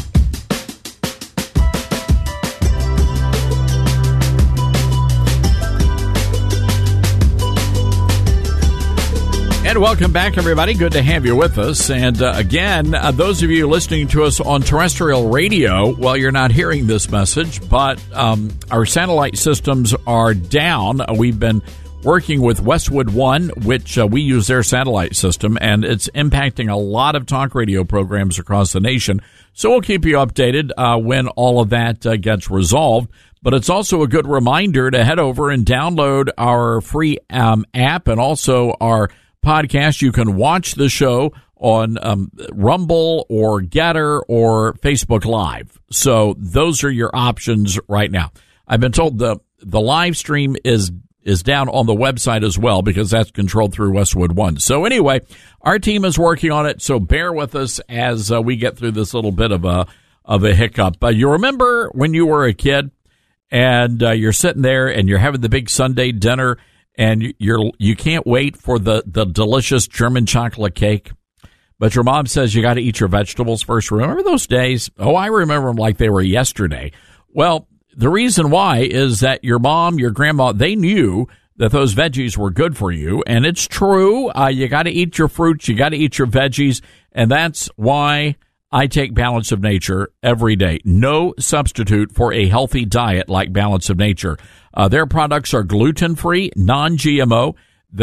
And welcome back, everybody. Good to have you with us. And again, those of you listening to us on terrestrial radio, well, you're not hearing this message, but our satellite systems are down. We've been working with Westwood One, which we use their satellite system, and it's impacting a lot of talk radio programs across the nation. So we'll keep you updated when all of that gets resolved. But it's also a good reminder to head over and download our free app and also our podcast. You can watch the show on Rumble or Getter or Facebook Live. So those are your options right now. I've been told the live stream is down on the website as well because that's controlled through Westwood One. So anyway, our team is working on it, so bear with us as we get through this little bit of a hiccup. You remember when you were a kid and you're sitting there and you're having the big Sunday dinner and you can't wait for the delicious German chocolate cake, but your mom says you got to eat your vegetables first. Remember those days? Oh, I remember them like they were yesterday. Well, the reason why is that your mom, your grandma, they knew that those veggies were good for you, and it's true. You got to eat your fruits, you got to eat your veggies, and that's why I take Balance of Nature every day. No substitute for a healthy diet like Balance of Nature. Their products are gluten-free, non-GMO,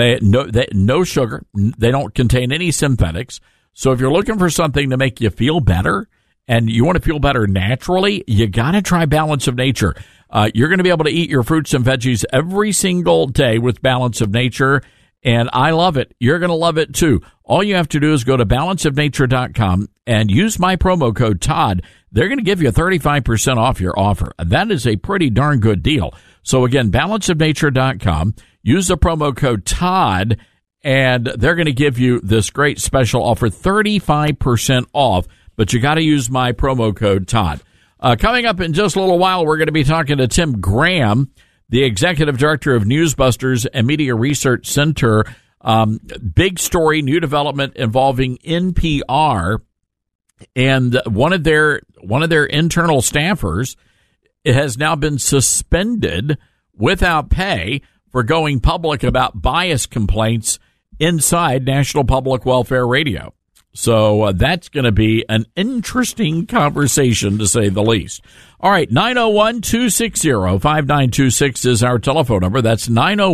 no sugar, they don't contain any synthetics. So if you're looking for something to make you feel better and you want to feel better naturally, you got to try Balance of Nature. You're going to be able to eat your fruits and veggies every single day with Balance of Nature, and I love it. You're going to love it too. All you have to do is go to balanceofnature.com and use my promo code Todd. They're going to give you 35% off your offer. That is a pretty darn good deal. So again, balanceofnature.com, use the promo code Todd, and they're going to give you this great special offer, 35% off, but you got to use my promo code Todd. Coming up in just a little while, we're going to be talking to Tim Graham, the executive director of Newsbusters and Media Research Center. Big story, new development involving NPR, and one of their internal staffers has now been suspended without pay for going public about bias complaints inside National Public Welfare Radio. So that's going to be an interesting conversation, to say the least. All right, 901-260-5926 is our telephone number. That's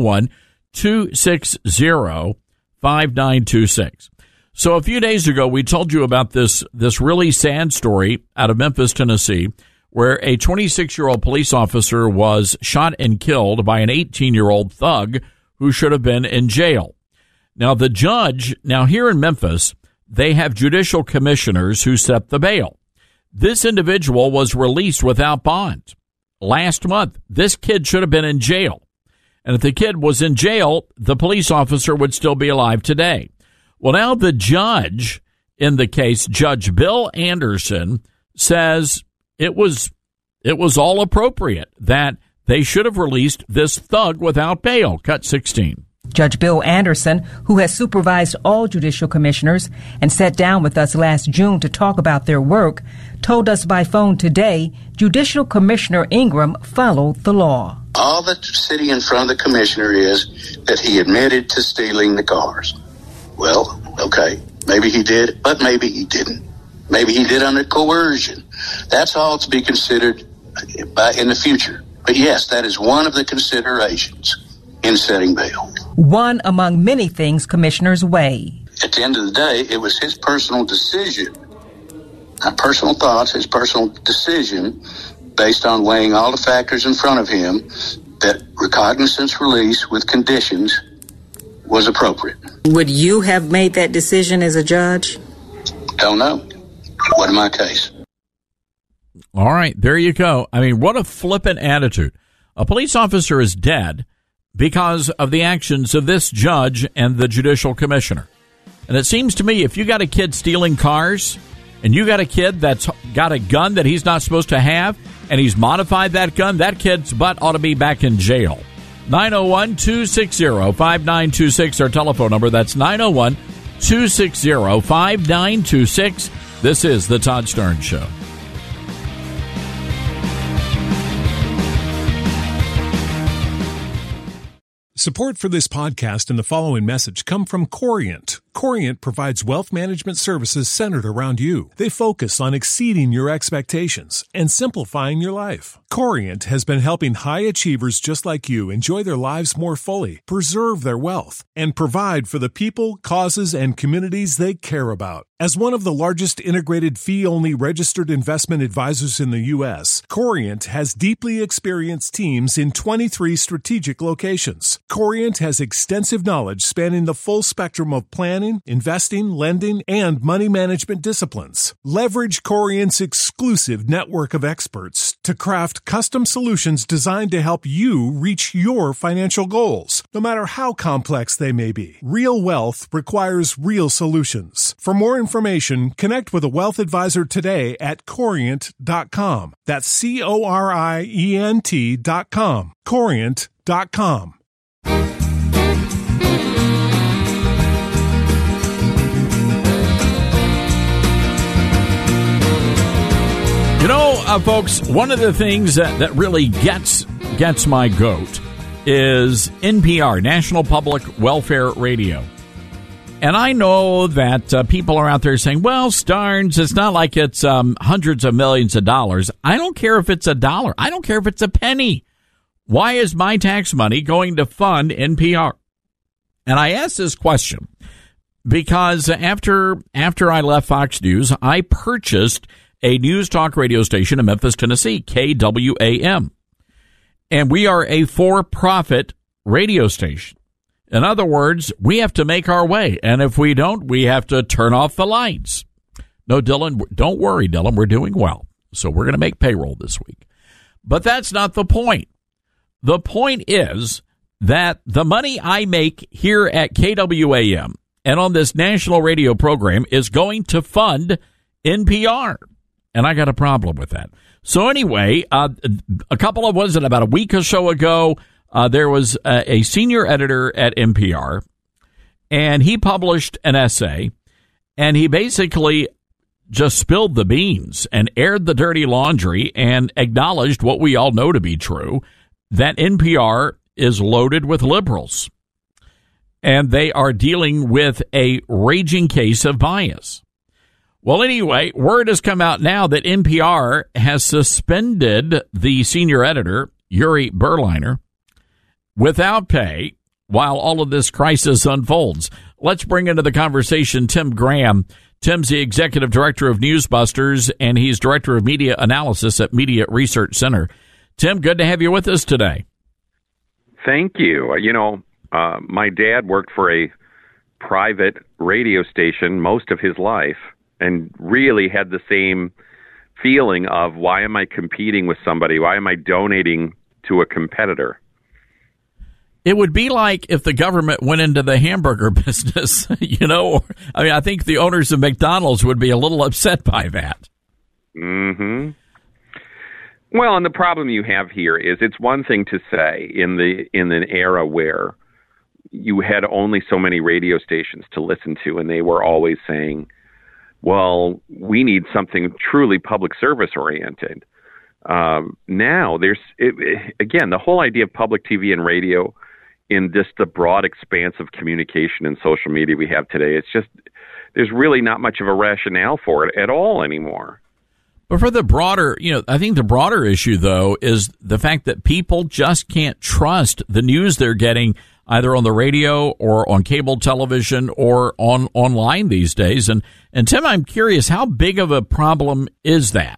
901-260-5926. So a few days ago, we told you about this really sad story out of Memphis, Tennessee, where a 26-year-old police officer was shot and killed by an 18-year-old thug who should have been in jail. Now, the judge, here in Memphis, they have judicial commissioners who set the bail. This individual was released without bond last month. This kid should have been in jail. And if the kid was in jail, the police officer would still be alive today. Well, now the judge in the case, Judge Bill Anderson, says it was all appropriate, that they should have released this thug without bail. Cut 16. Judge Bill Anderson, who has supervised all judicial commissioners and sat down with us last June to talk about their work, told us by phone today Judicial Commissioner Ingram followed the law. All that's sitting in front of the commissioner is that he admitted to stealing the cars. Well, okay, maybe he did, but maybe he didn't. Maybe he did under coercion. That's all to be considered in the future. But yes, that is one of the considerations in setting bail. One among many things commissioners weigh. At the end of the day, it was his personal decision, not personal thoughts, his personal decision, based on weighing all the factors in front of him, that recognizance release with conditions was appropriate. Would you have made that decision as a judge? Don't know. Wasn't my case. All right, there you go. I mean, what a flippant attitude. A police officer is dead because of the actions of this judge and the judicial commissioner. And it seems to me, if you got a kid stealing cars and you got a kid that's got a gun that he's not supposed to have and he's modified that gun, that kid's butt ought to be back in jail. 901-260-5926, our telephone number. That's 901-260-5926. This is The Todd Stern Show. Support for this podcast and the following message come from Corient. Corient provides wealth management services centered around you. They focus on exceeding your expectations and simplifying your life. Corient has been helping high achievers just like you enjoy their lives more fully, preserve their wealth, and provide for the people, causes, and communities they care about. As one of the largest integrated fee-only registered investment advisors in the U.S., Corient has deeply experienced teams in 23 strategic locations. Corient has extensive knowledge spanning the full spectrum of planning, investing, lending, and money management disciplines. Leverage Corient's exclusive network of experts to craft custom solutions designed to help you reach your financial goals, no matter how complex they may be. Real wealth requires real solutions. For more information, connect with a wealth advisor today at Corient.com. That's Corient.com. Corient.com. You know, folks, one of the things that really gets my goat is NPR, National Public Welfare Radio. And I know that people are out there saying, well, Starnes, it's not like it's hundreds of millions of dollars. I don't care if it's $1. I don't care if it's a penny. Why is my tax money going to fund NPR? And I ask this question because after I left Fox News, I purchased a news talk radio station in Memphis, Tennessee, KWAM. And we are a for-profit radio station. In other words, we have to make our way. And if we don't, we have to turn off the lights. No, Dylan, don't worry, Dylan. We're doing well. So we're going to make payroll this week. But that's not the point. The point is that the money I make here at KWAM and on this national radio program is going to fund NPR. And I got a problem with that. So anyway, a couple of, was it about a week or so ago, there was a senior editor at NPR, and he published an essay, and he basically just spilled the beans and aired the dirty laundry and acknowledged what we all know to be true, that NPR is loaded with liberals, and they are dealing with a raging case of bias. Well, anyway, word has come out now that NPR has suspended the senior editor, Uri Berliner, without pay while all of this crisis unfolds. Let's bring into the conversation Tim Graham. Tim's the executive director of Newsbusters, and he's director of media analysis at Media Research Center. Tim, good to have you with us today. Thank you. You know, my dad worked for a private radio station most of his life, and really had the same feeling of, why am I competing with somebody? Why am I donating to a competitor? It would be like if the government went into the hamburger business, you know. I mean, I think the owners of McDonald's would be a little upset by that. Mm-hmm. Well, and the problem you have here is, it's one thing to say in an era where you had only so many radio stations to listen to, and they were always saying, well, we need something truly public service oriented. Now again, the whole idea of public TV and radio in just the broad expanse of communication and social media we have today, it's just, there's really not much of a rationale for it at all anymore. But for the broader, I think the broader issue, though, is the fact that people just can't trust the news they're getting either on the radio or on cable television or online these days. And Tim, I'm curious, how big of a problem is that?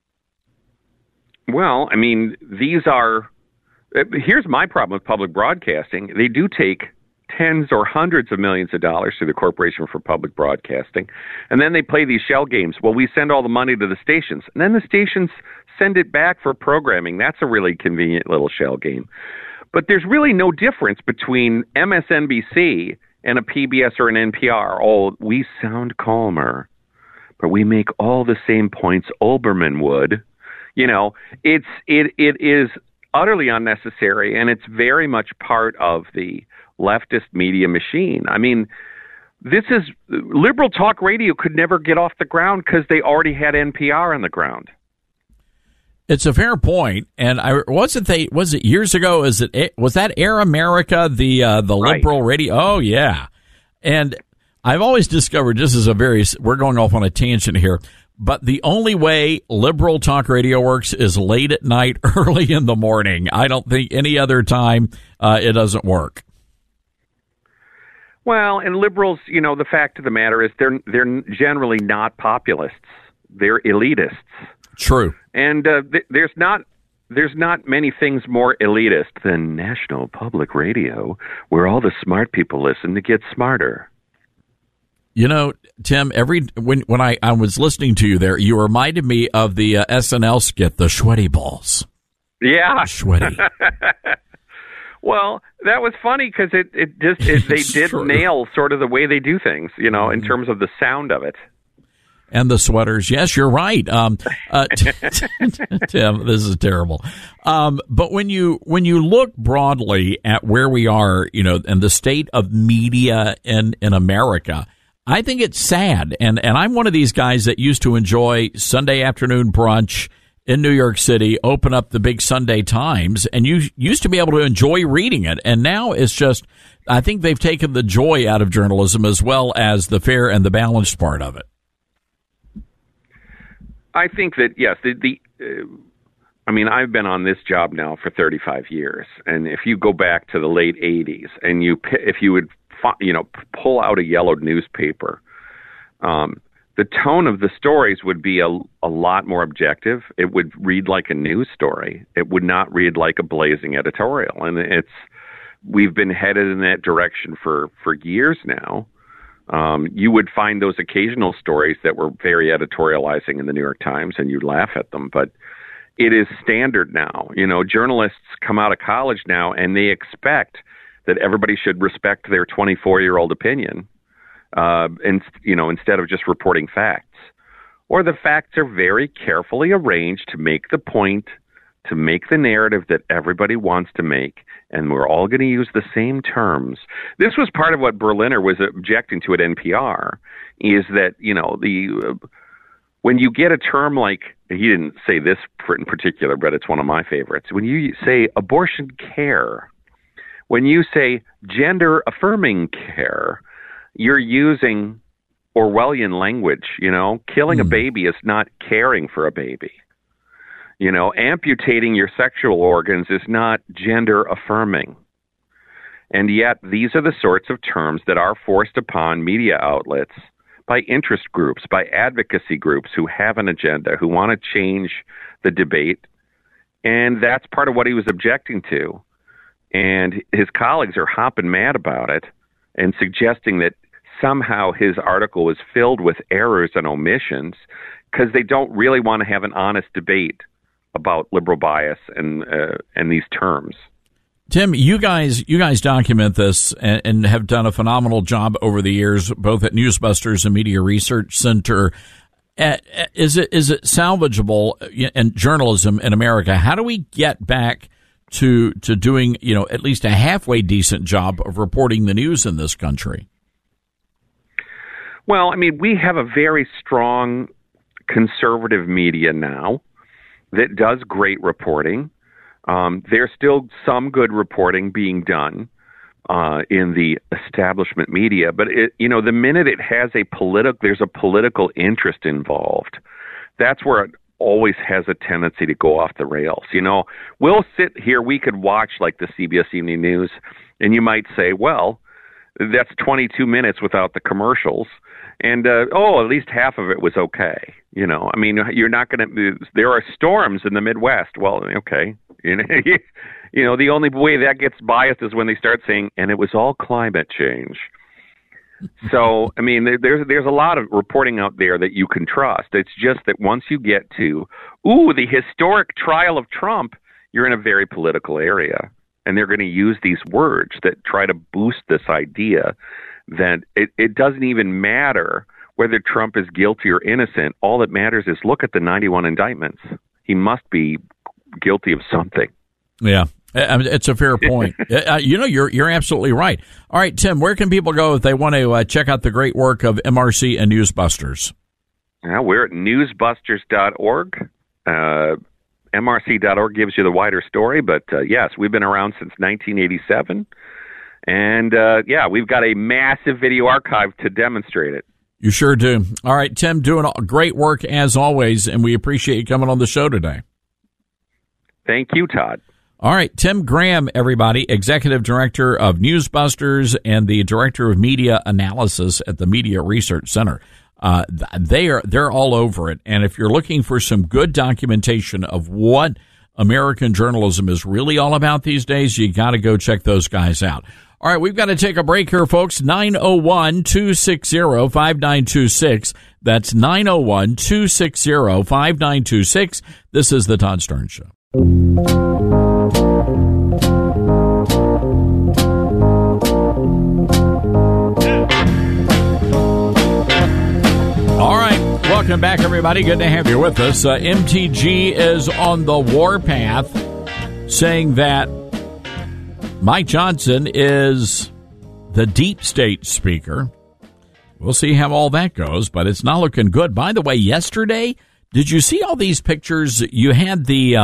Well, I mean, here's my problem with public broadcasting. They do take tens or hundreds of millions of dollars to the Corporation for Public Broadcasting, and then they play these shell games. Well, we send all the money to the stations, and then the stations send it back for programming. That's a really convenient little shell game. But there's really no difference between MSNBC and a PBS or an NPR. Oh, we sound calmer, but we make all the same points Olbermann would. It is utterly unnecessary, and it's very much part of the leftist media machine. I mean, liberal talk radio could never get off the ground because they already had NPR on the ground. It's a fair point, and was it years ago? Was that Air America, the right. liberal radio? Oh yeah, and I've always discovered, we're going off on a tangent here, but the only way liberal talk radio works is late at night, early in the morning. I don't think any other time it doesn't work. Well, and liberals, the fact of the matter is they're generally not populists. They're elitists. True. And there's not many things more elitist than National Public Radio, where all the smart people listen to get smarter. Tim, when I was listening to you there, you reminded me of the SNL skit, the Sweaty Balls. Yeah. Sweaty. Well, that was funny because they did true. nail sort of the way they do things, in terms of the sound of it. And the sweaters. Yes, you're right. Tim, this is terrible. But when you look broadly at where we are, and the state of media in America, I think it's sad. And I'm one of these guys that used to enjoy Sunday afternoon brunch in New York City, open up the big Sunday Times, and you used to be able to enjoy reading it. And now it's just, I think they've taken the joy out of journalism as well as the fair and the balanced part of it. I think that, yes, I've been on this job now for 35 years. And if you go back to the late 80s and if you would, pull out a yellowed newspaper, the tone of the stories would be a lot more objective. It would read like a news story. It would not read like a blazing editorial. And we've been headed in that direction for years now. You would find those occasional stories that were very editorializing in the New York Times, and you'd laugh at them. But it is standard now. Journalists come out of college now, and they expect that everybody should respect their 24-year-old opinion. Instead of just reporting facts. Or the facts are very carefully arranged to make the point, to make the narrative that everybody wants to make, and we're all going to use the same terms. This was part of what Berliner was objecting to at NPR, is that, when you get a term like, he didn't say this in particular, but it's one of my favorites. When you say abortion care, when you say gender-affirming care, you're using Orwellian language, Killing a baby is not caring for a baby. Amputating your sexual organs is not gender affirming. And yet these are the sorts of terms that are forced upon media outlets by interest groups, by advocacy groups who have an agenda, who want to change the debate. And that's part of what he was objecting to. And his colleagues are hopping mad about it and suggesting that somehow his article was filled with errors and omissions because they don't really want to have an honest debate about liberal bias and these terms. Tim, you guys document this and have done a phenomenal job over the years, both at Newsbusters and Media Research Center. Is it salvageable in journalism in America? How do we get back to doing, at least a halfway decent job of reporting the news in this country? Well, we have a very strong conservative media now that does great reporting. There's still some good reporting being done in the establishment media, but the minute it has there's a political interest involved, that's where it always has a tendency to go off the rails. We'll sit here, we could watch like the CBS Evening News, and you might say, well, that's 22 minutes without the commercials. And, at least half of it was okay. You're not going to, there are storms in the Midwest. Well, okay. The only way that gets biased is when they start saying, and it was all climate change. So, there's a lot of reporting out there that you can trust. It's just that once you get to, the historic trial of Trump, you're in a very political area. And they're going to use these words that try to boost this idea that it doesn't even matter whether Trump is guilty or innocent. All that matters is look at the 91 indictments. He must be guilty of something. Yeah, it's a fair point. You're absolutely right. All right, Tim, where can people go if they want to check out the great work of MRC and Newsbusters? We're at newsbusters.org. MRC.org gives you the wider story, but yes, we've been around since 1987. And, we've got a massive video archive to demonstrate it. You sure do. All right, Tim, doing great work as always, and we appreciate you coming on the show today. Thank you, Todd. All right, Tim Graham, everybody, Executive Director of Newsbusters and the Director of Media Analysis at the Media Research Center. They're all over it, and if you're looking for some good documentation of what American journalism is really all about these days, you got to go check those guys out. All right, we've got to take a break here, folks. 901-260-5926. That's 901-260-5926. This is the Todd Starnes Show. All right, welcome back, everybody. Good to have you with us. MTG is on the warpath, saying that Mike Johnson is the deep state speaker. We'll see how all that goes, but it's not looking good. By the way, yesterday, did you see all these pictures? You had the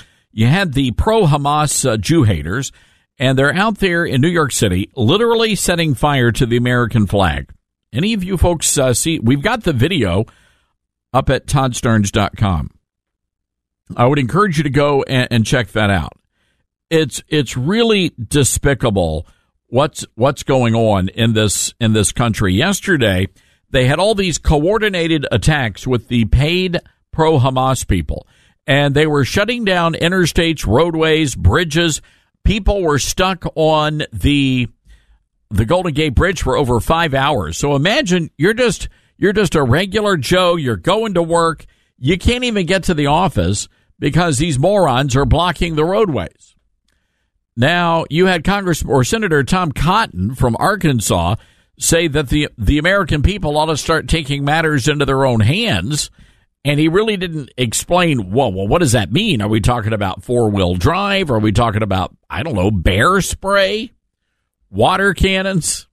pro-Hamas Jew haters, and they're out there in New York City literally setting fire to the American flag. Any of you folks see? We've got the video up at ToddStarnes.com. I would encourage you to go and check that out. It's really despicable what's going on in this country. Yesterday, they had all these coordinated attacks with the paid pro-Hamas people, and they were shutting down interstates, roadways, bridges. People were stuck on the Golden Gate Bridge for over 5 hours. So imagine you're just a regular Joe. You're going to work. You can't even get to the office because these morons are blocking the roadways. Now, you had Senator Tom Cotton from Arkansas say that the American people ought to start taking matters into their own hands, and he really didn't explain, well, what does that mean? Are we talking about four-wheel drive? Are we talking about, I don't know, bear spray? Water cannons?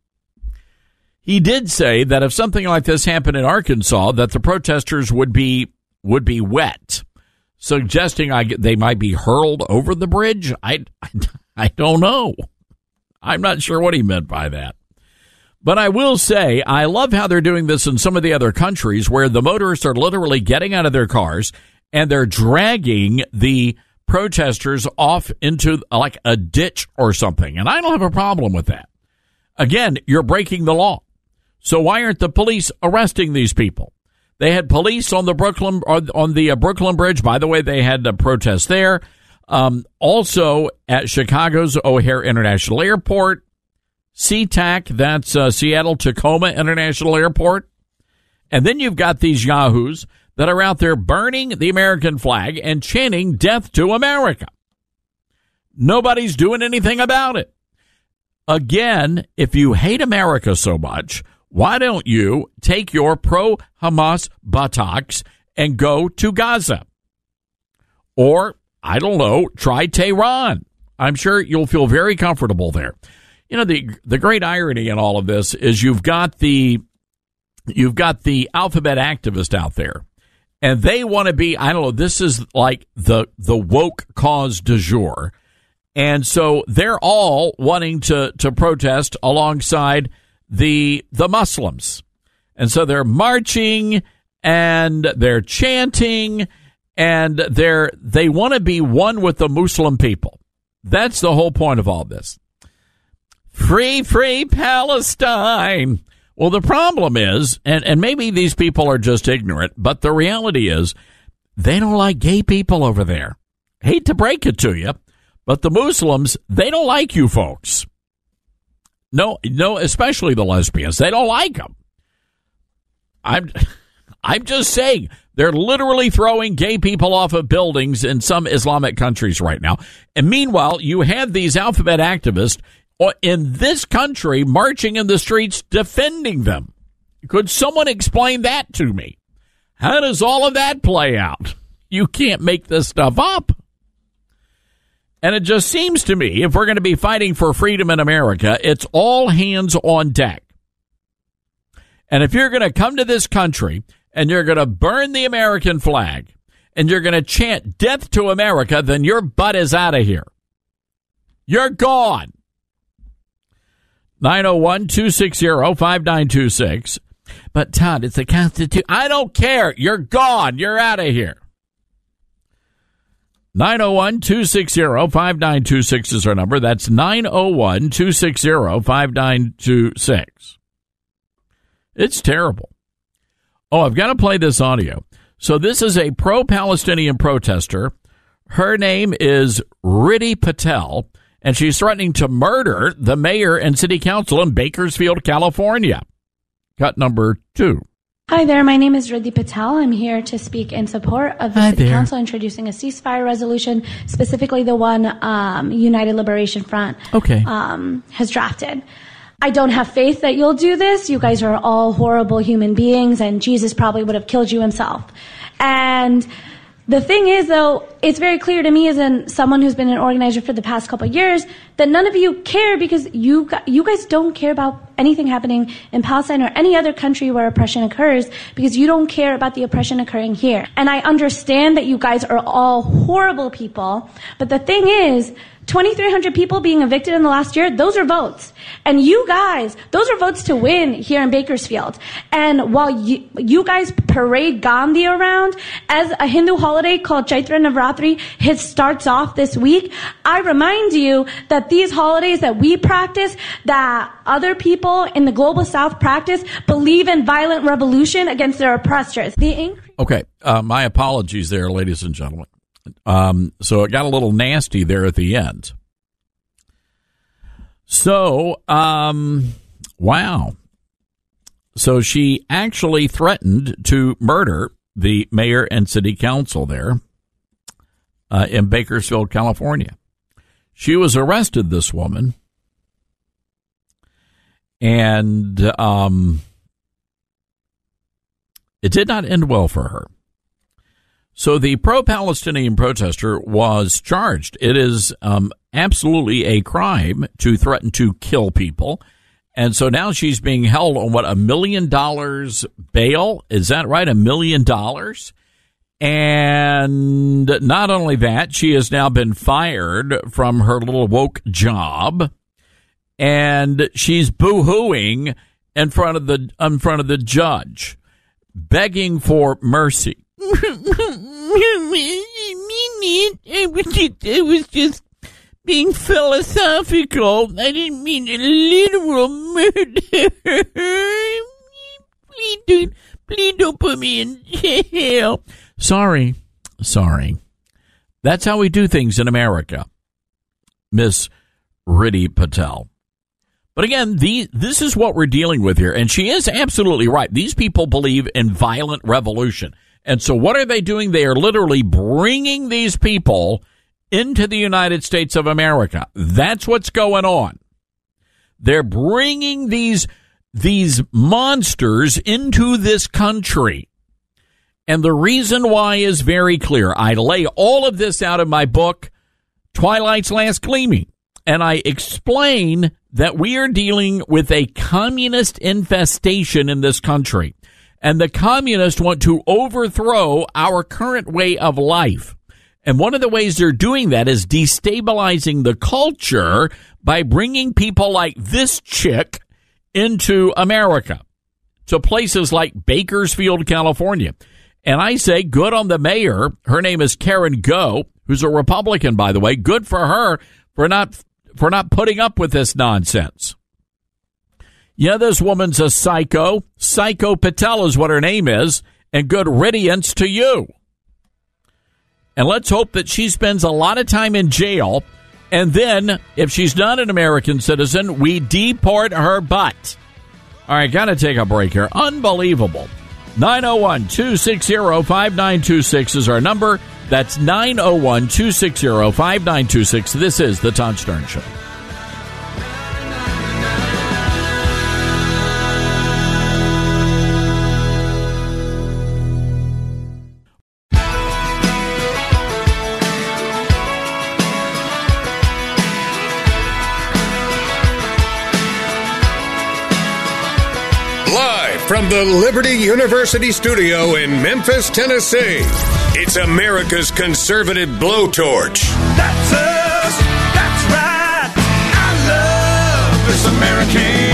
He did say that if something like this happened in Arkansas, that the protesters would be wet, suggesting they might be hurled over the bridge. I don't know. I'm not sure what he meant by that. But I will say, I love how they're doing this in some of the other countries where the motorists are literally getting out of their cars and they're dragging the protesters off into like a ditch or something. And I don't have a problem with that. Again, you're breaking the law. So why aren't the police arresting these people? They had police on the Brooklyn Bridge. By the way, they had a protest there. Also at Chicago's O'Hare International Airport, SeaTac, that's Seattle Tacoma International Airport. And then you've got these yahoos that are out there burning the American flag and chanting death to America. Nobody's doing anything about it. Again, if you hate America so much, why don't you take your pro-Hamas buttocks and go to Gaza? Or, I don't know, try Tehran. I'm sure you'll feel very comfortable there. You know, the great irony in all of this is you've got the alphabet activist out there, and they want to be, I don't know, this is like the woke cause du jour. And so they're all wanting to protest alongside the Muslims. And so they're marching and they're chanting and they want to be one with the Muslim people. That's the whole point of all this. Free, free Palestine. Well, the problem is, and maybe these people are just ignorant, but the reality is they don't like gay people over there. Hate to break it to you, but the Muslims, they don't like you folks. No, especially the lesbians. They don't like them. I'm just saying, they're literally throwing gay people off of buildings in some Islamic countries right now. And meanwhile, you have these alphabet activists in this country marching in the streets defending them. Could someone explain that to me? How does all of that play out? You can't make this stuff up. And it just seems to me, if we're going to be fighting for freedom in America, it's all hands on deck. And if you're going to come to this country and you're going to burn the American flag and you're going to chant death to America, then your butt is out of here. You're gone. 901-260-5926. But, Todd, it's the Constitution. I don't care. You're gone. You're out of here. 901-260-5926 is our number. That's 901-260-5926. It's terrible. Oh, I've got to play this audio. So this is a pro-Palestinian protester. Her name is Riddhi Patel, and she's threatening to murder the mayor and city council in Bakersfield, California. Cut number 2. Hi there, my name is Riddhi Patel. I'm here to speak in support of the City Council introducing a ceasefire resolution, specifically the one United Liberation Front has drafted. I don't have faith that you'll do this. You guys are all horrible human beings, and Jesus probably would have killed you himself. And the thing is, though, it's very clear to me as someone who's been an organizer for the past couple of years that none of you care because you guys don't care about anything happening in Palestine or any other country where oppression occurs because you don't care about the oppression occurring here. And I understand that you guys are all horrible people, but the thing is, 2,300 people being evicted in the last year, those are votes. And you guys, those are votes to win here in Bakersfield. And while you guys parade Gandhi around as a Hindu holiday called Chaitra Navratri starts off this week, I remind you that these holidays that we practice, that other people in the global south practice, believe in violent revolution against their oppressors. Okay, my apologies there, ladies and gentlemen. So it got a little nasty there at the end. So, wow. So she actually threatened to murder the mayor and city council there in Bakersfield, California. She was arrested, this woman, and it did not end well for her. So the pro-Palestinian protester was charged. It is absolutely a crime to threaten to kill people. And so now she's being held on, what, $1 million bail? Is that right? $1 million? And not only that, she has now been fired from her little woke job. And she's boo-hooing in front of the judge, begging for mercy. I was just being philosophical. I didn't mean a literal murder. Please don't put me in jail. Sorry. That's how we do things in America, Miss Riddhi Patel. But again, this is what we're dealing with here. And she is absolutely right. These people believe in violent revolution. And so what are they doing? They are literally bringing these people into the United States of America. That's what's going on. They're bringing these monsters into this country. And the reason why is very clear. I lay all of this out in my book, Twilight's Last Gleaming. And I explain that we are dealing with a communist infestation in this country. And the communists want to overthrow our current way of life. And one of the ways they're doing that is destabilizing the culture by bringing people like this chick into America, to places like Bakersfield, California. And I say good on the mayor. Her name is Karen Go, who's a Republican, by the way. Good for her for not putting up with this nonsense. Yeah, this woman's a psycho. Psycho Patel is what her name is, and good riddance to you. And let's hope that she spends a lot of time in jail, and then, if she's not an American citizen, we deport her butt. All right, got to take a break here. Unbelievable. 901-260-5926 is our number. That's 901-260-5926. This is the Todd Stern Show. From the Liberty University studio in Memphis, Tennessee, it's America's conservative blowtorch. That's us. That's right. I love this American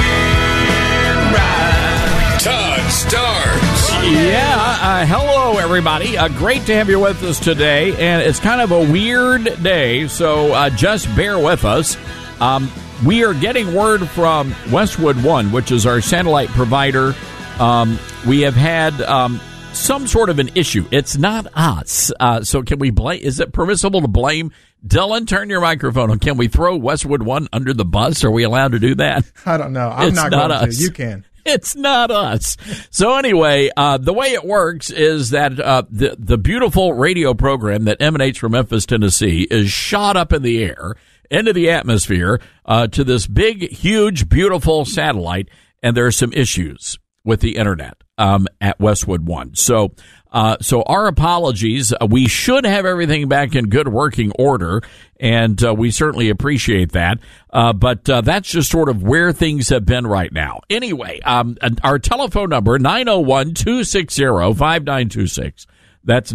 ride. Todd Starnes. Yeah, hello, everybody. Great to have you with us today, and it's kind of a weird day, so just bear with us. We are getting word from Westwood One, which is our satellite provider. We have had some sort of an issue. It's not us. So can we blame? Is it permissible to blame? Dylan, turn your microphone on. Can we throw Westwood One under the bus? Are we allowed to do that? I don't know. I'm not going to. You can. It's not us. So anyway, the way it works is that the beautiful radio program that emanates from Memphis, Tennessee, is shot up in the air into the atmosphere to this big, huge, beautiful satellite, and there are some issues with the internet at Westwood One. So our apologies. We should have everything back in good working order, and we certainly appreciate that. But that's just sort of where things have been right now. Anyway, our telephone number, 901-260-5926. That's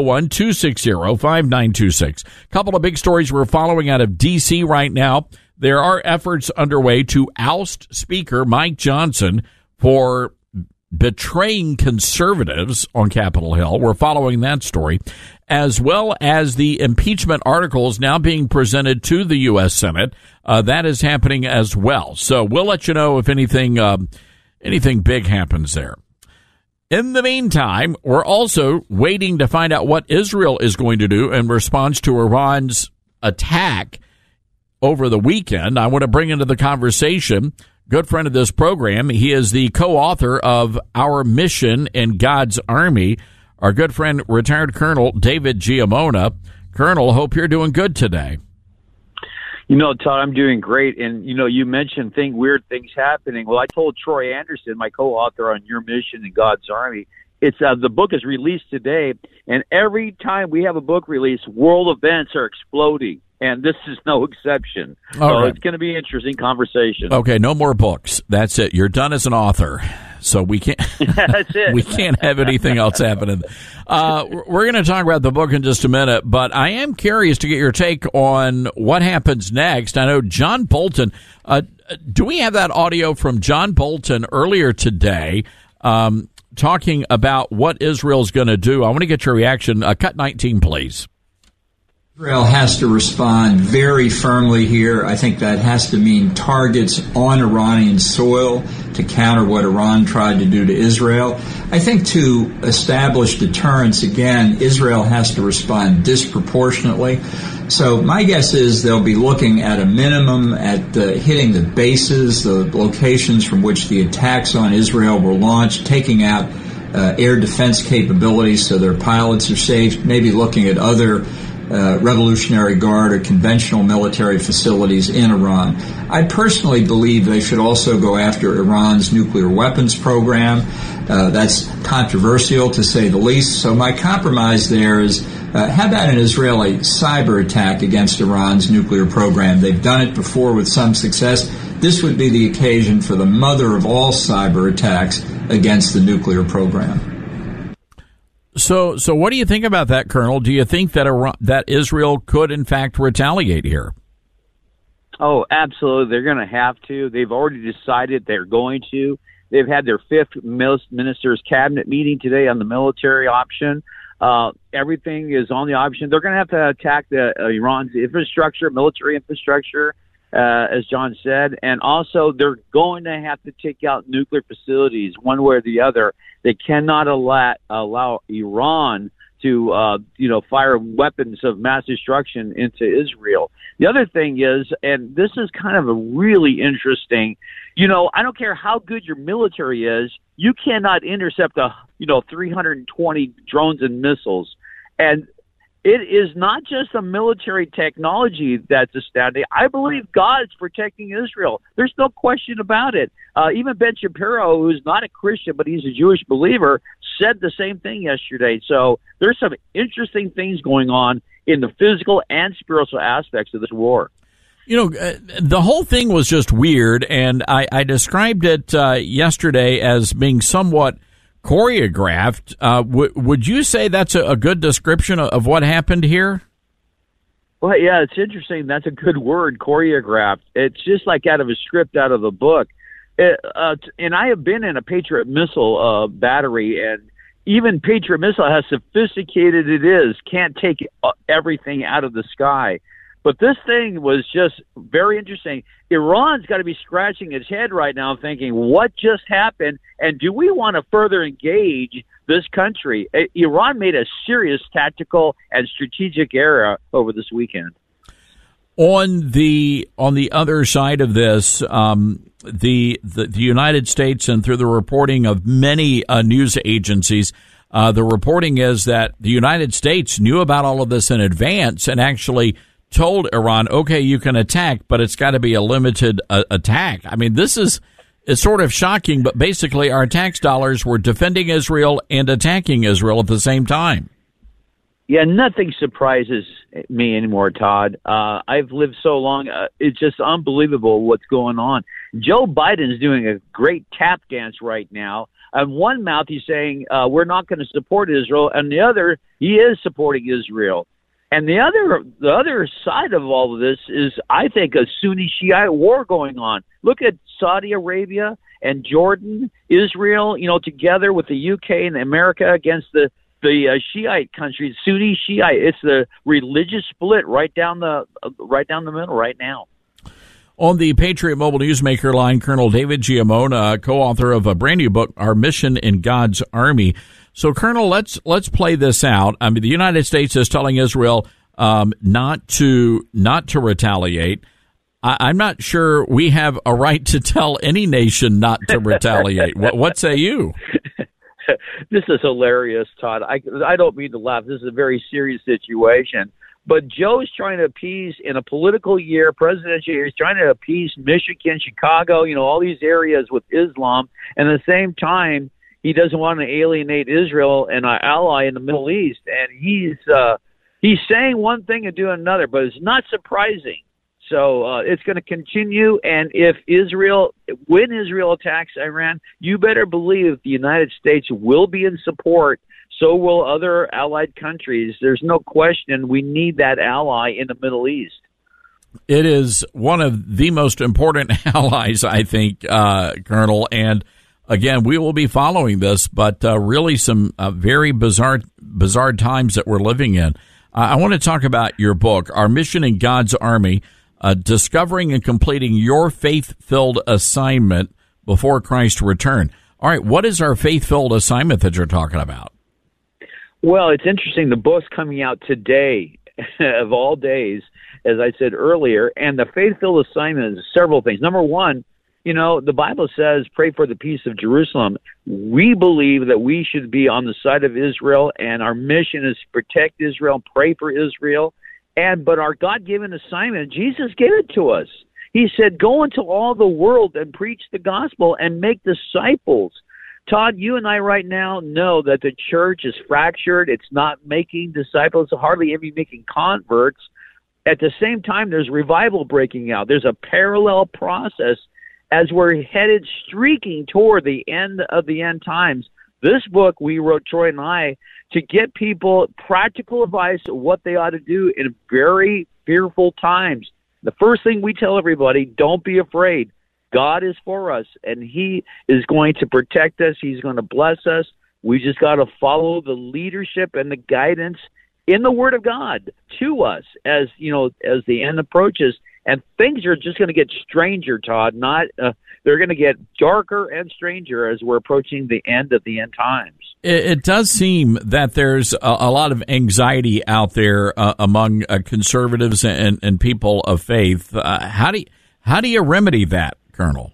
901-260-5926. Couple of big stories we're following out of D.C. right now. There are efforts underway to oust Speaker Mike Johnson for betraying conservatives on Capitol Hill. We're following that story, as well as the impeachment articles now being presented to the U.S. Senate. That is happening as well. So we'll let you know if anything big happens there. In the meantime, we're also waiting to find out what Israel is going to do in response to Iran's attack over the weekend. I want to bring into the conversation good friend of this program. He is the co-author of Our Mission in God's Army, our good friend, retired Colonel David Giammona. Colonel, hope you're doing good today. You know, Todd, I'm doing great. And, you know, you mentioned weird things happening. Well, I told Troy Anderson, my co-author on Your Mission in God's Army, it's the book is released today. And every time we have a book release, world events are exploding. And this is no exception. So It's going to be an interesting conversation. Okay, no more books. That's it. You're done as an author. So we can't. That's it. We can't have anything else happening. We're going to talk about the book in just a minute, but I am curious to get your take on what happens next. I know John Bolton. Do we have that audio from John Bolton earlier today, talking about what Israel's going to do? I want to get your reaction. Cut 19, please. Israel has to respond very firmly here. I think that has to mean targets on Iranian soil to counter what Iran tried to do to Israel. I think to establish deterrence, again, Israel has to respond disproportionately. So my guess is they'll be looking at a minimum at hitting the bases, the locations from which the attacks on Israel were launched, taking out air defense capabilities so their pilots are safe, maybe looking at other Revolutionary Guard or conventional military facilities in Iran. I personally believe they should also go after Iran's nuclear weapons program. That's controversial, to say the least. So my compromise there is, how about an Israeli cyber attack against Iran's nuclear program? They've done it before with some success. This would be the occasion for the mother of all cyber attacks against the nuclear program. So what do you think about that, Colonel? Do you think that Israel could, in fact, retaliate here? Oh, absolutely. They're going to have to. They've already decided they're going to. They've had their fifth minister's cabinet meeting today on the military option. Everything is on the option. They're going to have to attack Iran's infrastructure, military infrastructure, as John said. And also, they're going to have to take out nuclear facilities one way or the other. They cannot allow Iran to, fire weapons of mass destruction into Israel. The other thing is, and this is kind of a really interesting, I don't care how good your military is, you cannot intercept 320 drones and missiles. And it is not just a military technology that's astounding. I believe God's protecting Israel. There's no question about it. Even Ben Shapiro, who's not a Christian, but he's a Jewish believer, said the same thing yesterday. So there's some interesting things going on in the physical and spiritual aspects of this war. The whole thing was just weird, and I described it yesterday as being somewhat choreographed. Would you say that's a good description of what happened here? Well, yeah, it's interesting. That's a good word, choreographed. It's just like out of a script, out of a book. And I have been in a Patriot missile battery, and even Patriot missile, how sophisticated it is, can't take everything out of the sky. But this thing was just very interesting. Iran's got to be scratching its head right now thinking, what just happened? And do we want to further engage this country? Iran made a serious tactical and strategic error over this weekend. On the other side of this, the United States, and through the reporting of many news agencies, the reporting is that the United States knew about all of this in advance and actually told Iran, okay, you can attack, but it's got to be a limited attack. I mean, it's sort of shocking, but basically our tax dollars were defending Israel and attacking Israel at the same time. Yeah, nothing surprises me anymore, Todd. I've lived so long. It's just unbelievable what's going on. Joe Biden's doing a great tap dance right now. On one mouth, he's saying, we're not going to support Israel. And the other, he is supporting Israel. And the other side of all of this is, I think, a Sunni Shiite war going on. Look at Saudi Arabia and Jordan, Israel, together with the UK and America against the Shiite countries, Sunni Shiite. It's the religious split right down the middle right now. On the Patriot Mobile Newsmaker line, Colonel David Giammona, co-author of a brand new book, Our Mission in God's Army. So, Colonel, let's play this out. I mean, the United States is telling Israel not to retaliate. I'm not sure we have a right to tell any nation not to retaliate. What say you? This is hilarious, Todd. I don't mean to laugh. This is a very serious situation. But Joe's trying to appease, in a political year, presidential year, he's trying to appease Michigan, Chicago, all these areas with Islam. And at the same time, he doesn't want to alienate Israel and our ally in the Middle East. And he's saying one thing and doing another, but it's not surprising. So it's going to continue. And when Israel attacks Iran, you better believe the United States will be in support. So will other allied countries. There's no question we need that ally in the Middle East. It is one of the most important allies, I think, Colonel. And again, we will be following this, but really some very bizarre times that we're living in. I want to talk about your book, Our Mission in God's Army, Discovering and Completing Your Faith-Filled Assignment Before Christ's Return. All right, what is our faith-filled assignment that you're talking about? Well, it's interesting. The book's coming out today, of all days, as I said earlier, and the faith-filled assignment is several things. Number one, the Bible says, pray for the peace of Jerusalem. We believe that we should be on the side of Israel, and our mission is to protect Israel, pray for Israel. But our God-given assignment, Jesus gave it to us. He said, go into all the world and preach the gospel and make disciples. Todd, you and I right now know that the church is fractured. It's not making disciples, hardly even making converts. At the same time, there's revival breaking out. There's a parallel process as we're headed streaking toward the end of the end times. This book we wrote, Troy and I, to get people practical advice of what they ought to do in very fearful times. The first thing we tell everybody, don't be afraid. God is for us, and he is going to protect us. He's going to bless us. We just got to follow the leadership and the guidance in the Word of God to us as the end approaches. And things are just going to get stranger, Todd. They're going to get darker and stranger as we're approaching the end of the end times. It does seem that there's a lot of anxiety out there among conservatives and people of faith. How do you remedy that, Colonel?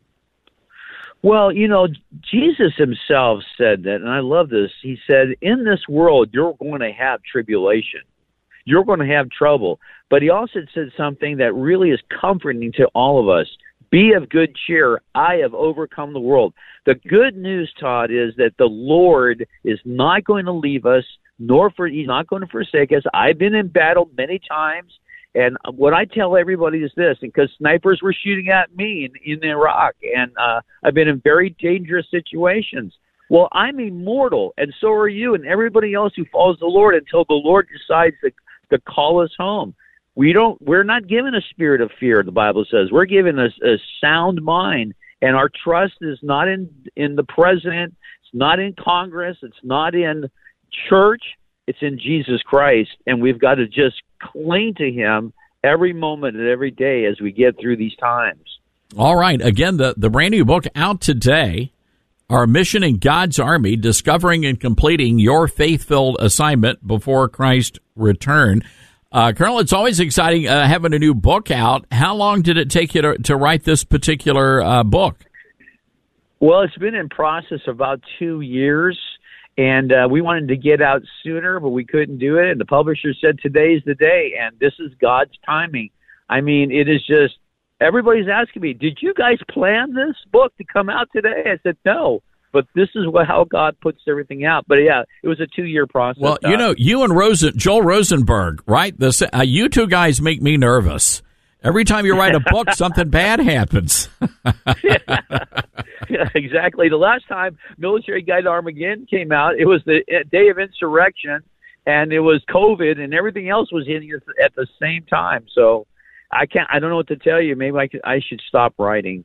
Well, Jesus himself said that, and I love this. He said, in this world, you're going to have tribulation. You're going to have trouble. But he also said something that really is comforting to all of us. Be of good cheer. I have overcome the world. The good news, Todd, is that the Lord is not going to leave us, he's not going to forsake us. I've been in battle many times. And what I tell everybody is this, because snipers were shooting at me in Iraq, and I've been in very dangerous situations. Well, I'm immortal, and so are you and everybody else who follows the Lord until the Lord decides to call us home. We're not given a spirit of fear, the Bible says. We're given a sound mind, and our trust is not in the president, it's not in Congress, it's not in church, it's in Jesus Christ, and we've got to just cling to him every moment and every day as we get through these times. All right. Again, the brand new book out today, Our Mission in God's Army, Discovering and Completing Your Faith-Filled Assignment Before Christ's Return. Colonel, it's always exciting having a new book out. How long did it take you to write this particular book? Well, it's been in process about 2 years, and we wanted to get out sooner, but we couldn't do it. And the publisher said today's the day, and this is God's timing. I mean, it is just, everybody's asking me, did you guys plan this book to come out today? I said, no, but this is how God puts everything out. But yeah, it was a 2-year process. Well, you know, you and Joel Rosenberg, right? You two guys make me nervous. Every time you write a book, something bad happens. Yeah, exactly. The last time Military Guide to Armageddon came out, it was the day of insurrection, and it was COVID, and everything else was hitting us at the same time. So I don't know what to tell you. Maybe I should stop writing.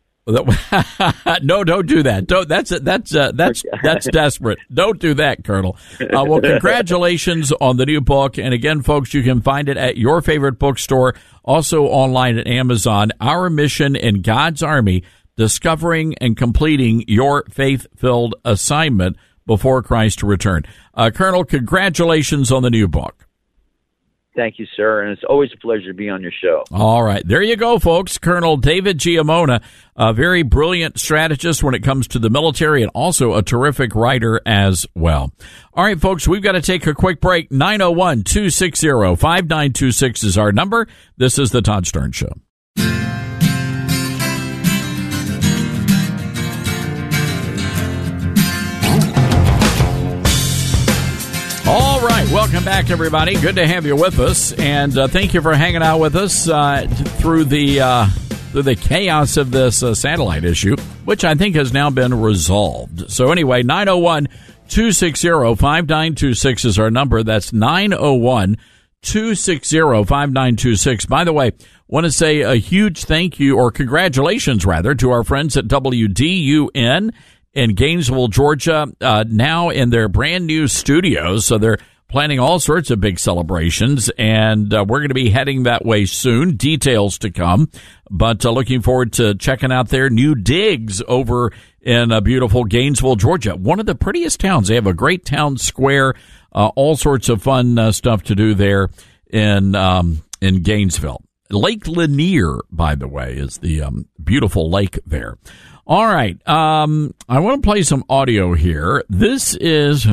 No, don't do that. That's desperate. Don't do that, Colonel. Well, congratulations on the new book. And again, folks, you can find it at your favorite bookstore, also online at Amazon. Our Mission in God's Army, Discovering and Completing Your Faith-Filled Assignment Before Christ's Return. Colonel, congratulations on the new book. Thank you, sir, and it's always a pleasure to be on your show. All right. There you go, folks. Colonel David Giammona, a very brilliant strategist when it comes to the military and also a terrific writer as well. All right, folks, we've got to take a quick break. 901-260-5926 is our number. This is the Todd Stern Show. All right, welcome back, everybody. Good to have you with us, and thank you for hanging out with us through the chaos of this satellite issue, which I think has now been resolved. So anyway, 901-260-5926 is our number. That's 901-260-5926. By the way, want to say a huge thank you, or congratulations, rather, to our friends at WDUN in Gainesville, Georgia, now in their brand new studios. So they're planning all sorts of big celebrations, and we're going to be heading that way soon. Details to come, but looking forward to checking out their new digs over in beautiful Gainesville, Georgia. One of the prettiest towns. They have a great town square, all sorts of fun stuff to do there in Gainesville. Lake Lanier, by the way, is the beautiful lake there. All right. I want to play some audio here. This is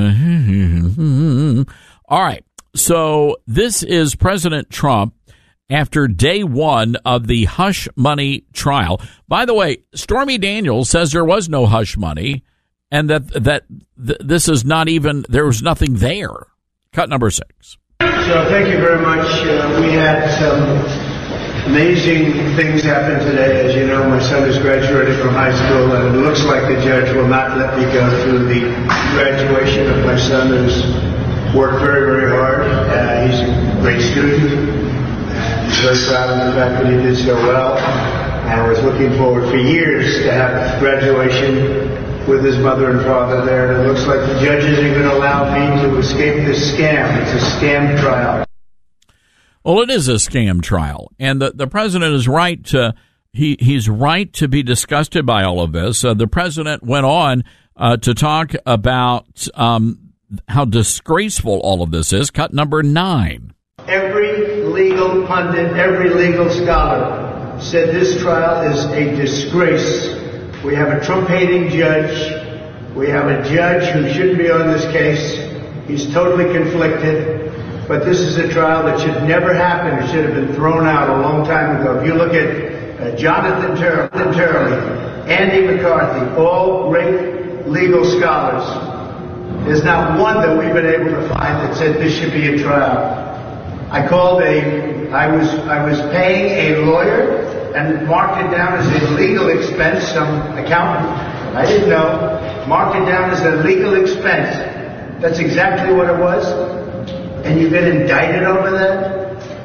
all right. So this is President Trump after day one of the hush money trial. By the way, Stormy Daniels says there was no hush money, and that this is not even, there was nothing there. Cut number 6. So thank you very much. We had some amazing things happen today. As you know, my son is graduating from high school, and it looks like the judge will not let me go through the graduation of my son, who's worked very, very hard. He's a great student. He's very proud of the fact that he did so well, and was looking forward for years to have graduation with his mother and father there. And it looks like the judge isn't going to allow me to escape this scam. It's a scam trial. Well, it is a scam trial, and the president is right to he's right to be disgusted by all of this. The president went on to talk about how disgraceful all of this is. Cut number 9. Every legal pundit, every legal scholar said this trial is a disgrace. We have a Trump-hating judge. We have a judge who shouldn't be on this case. He's totally conflicted. But this is a trial that should never happen. It should have been thrown out a long time ago. If you look at Jonathan Turley, Andy McCarthy, all great legal scholars, there's not one that we've been able to find that said this should be a trial. I was paying a lawyer and marked it down as a legal expense. Some accountant, I didn't know, marked it down as a legal expense. That's exactly what it was. And you get indicted over that?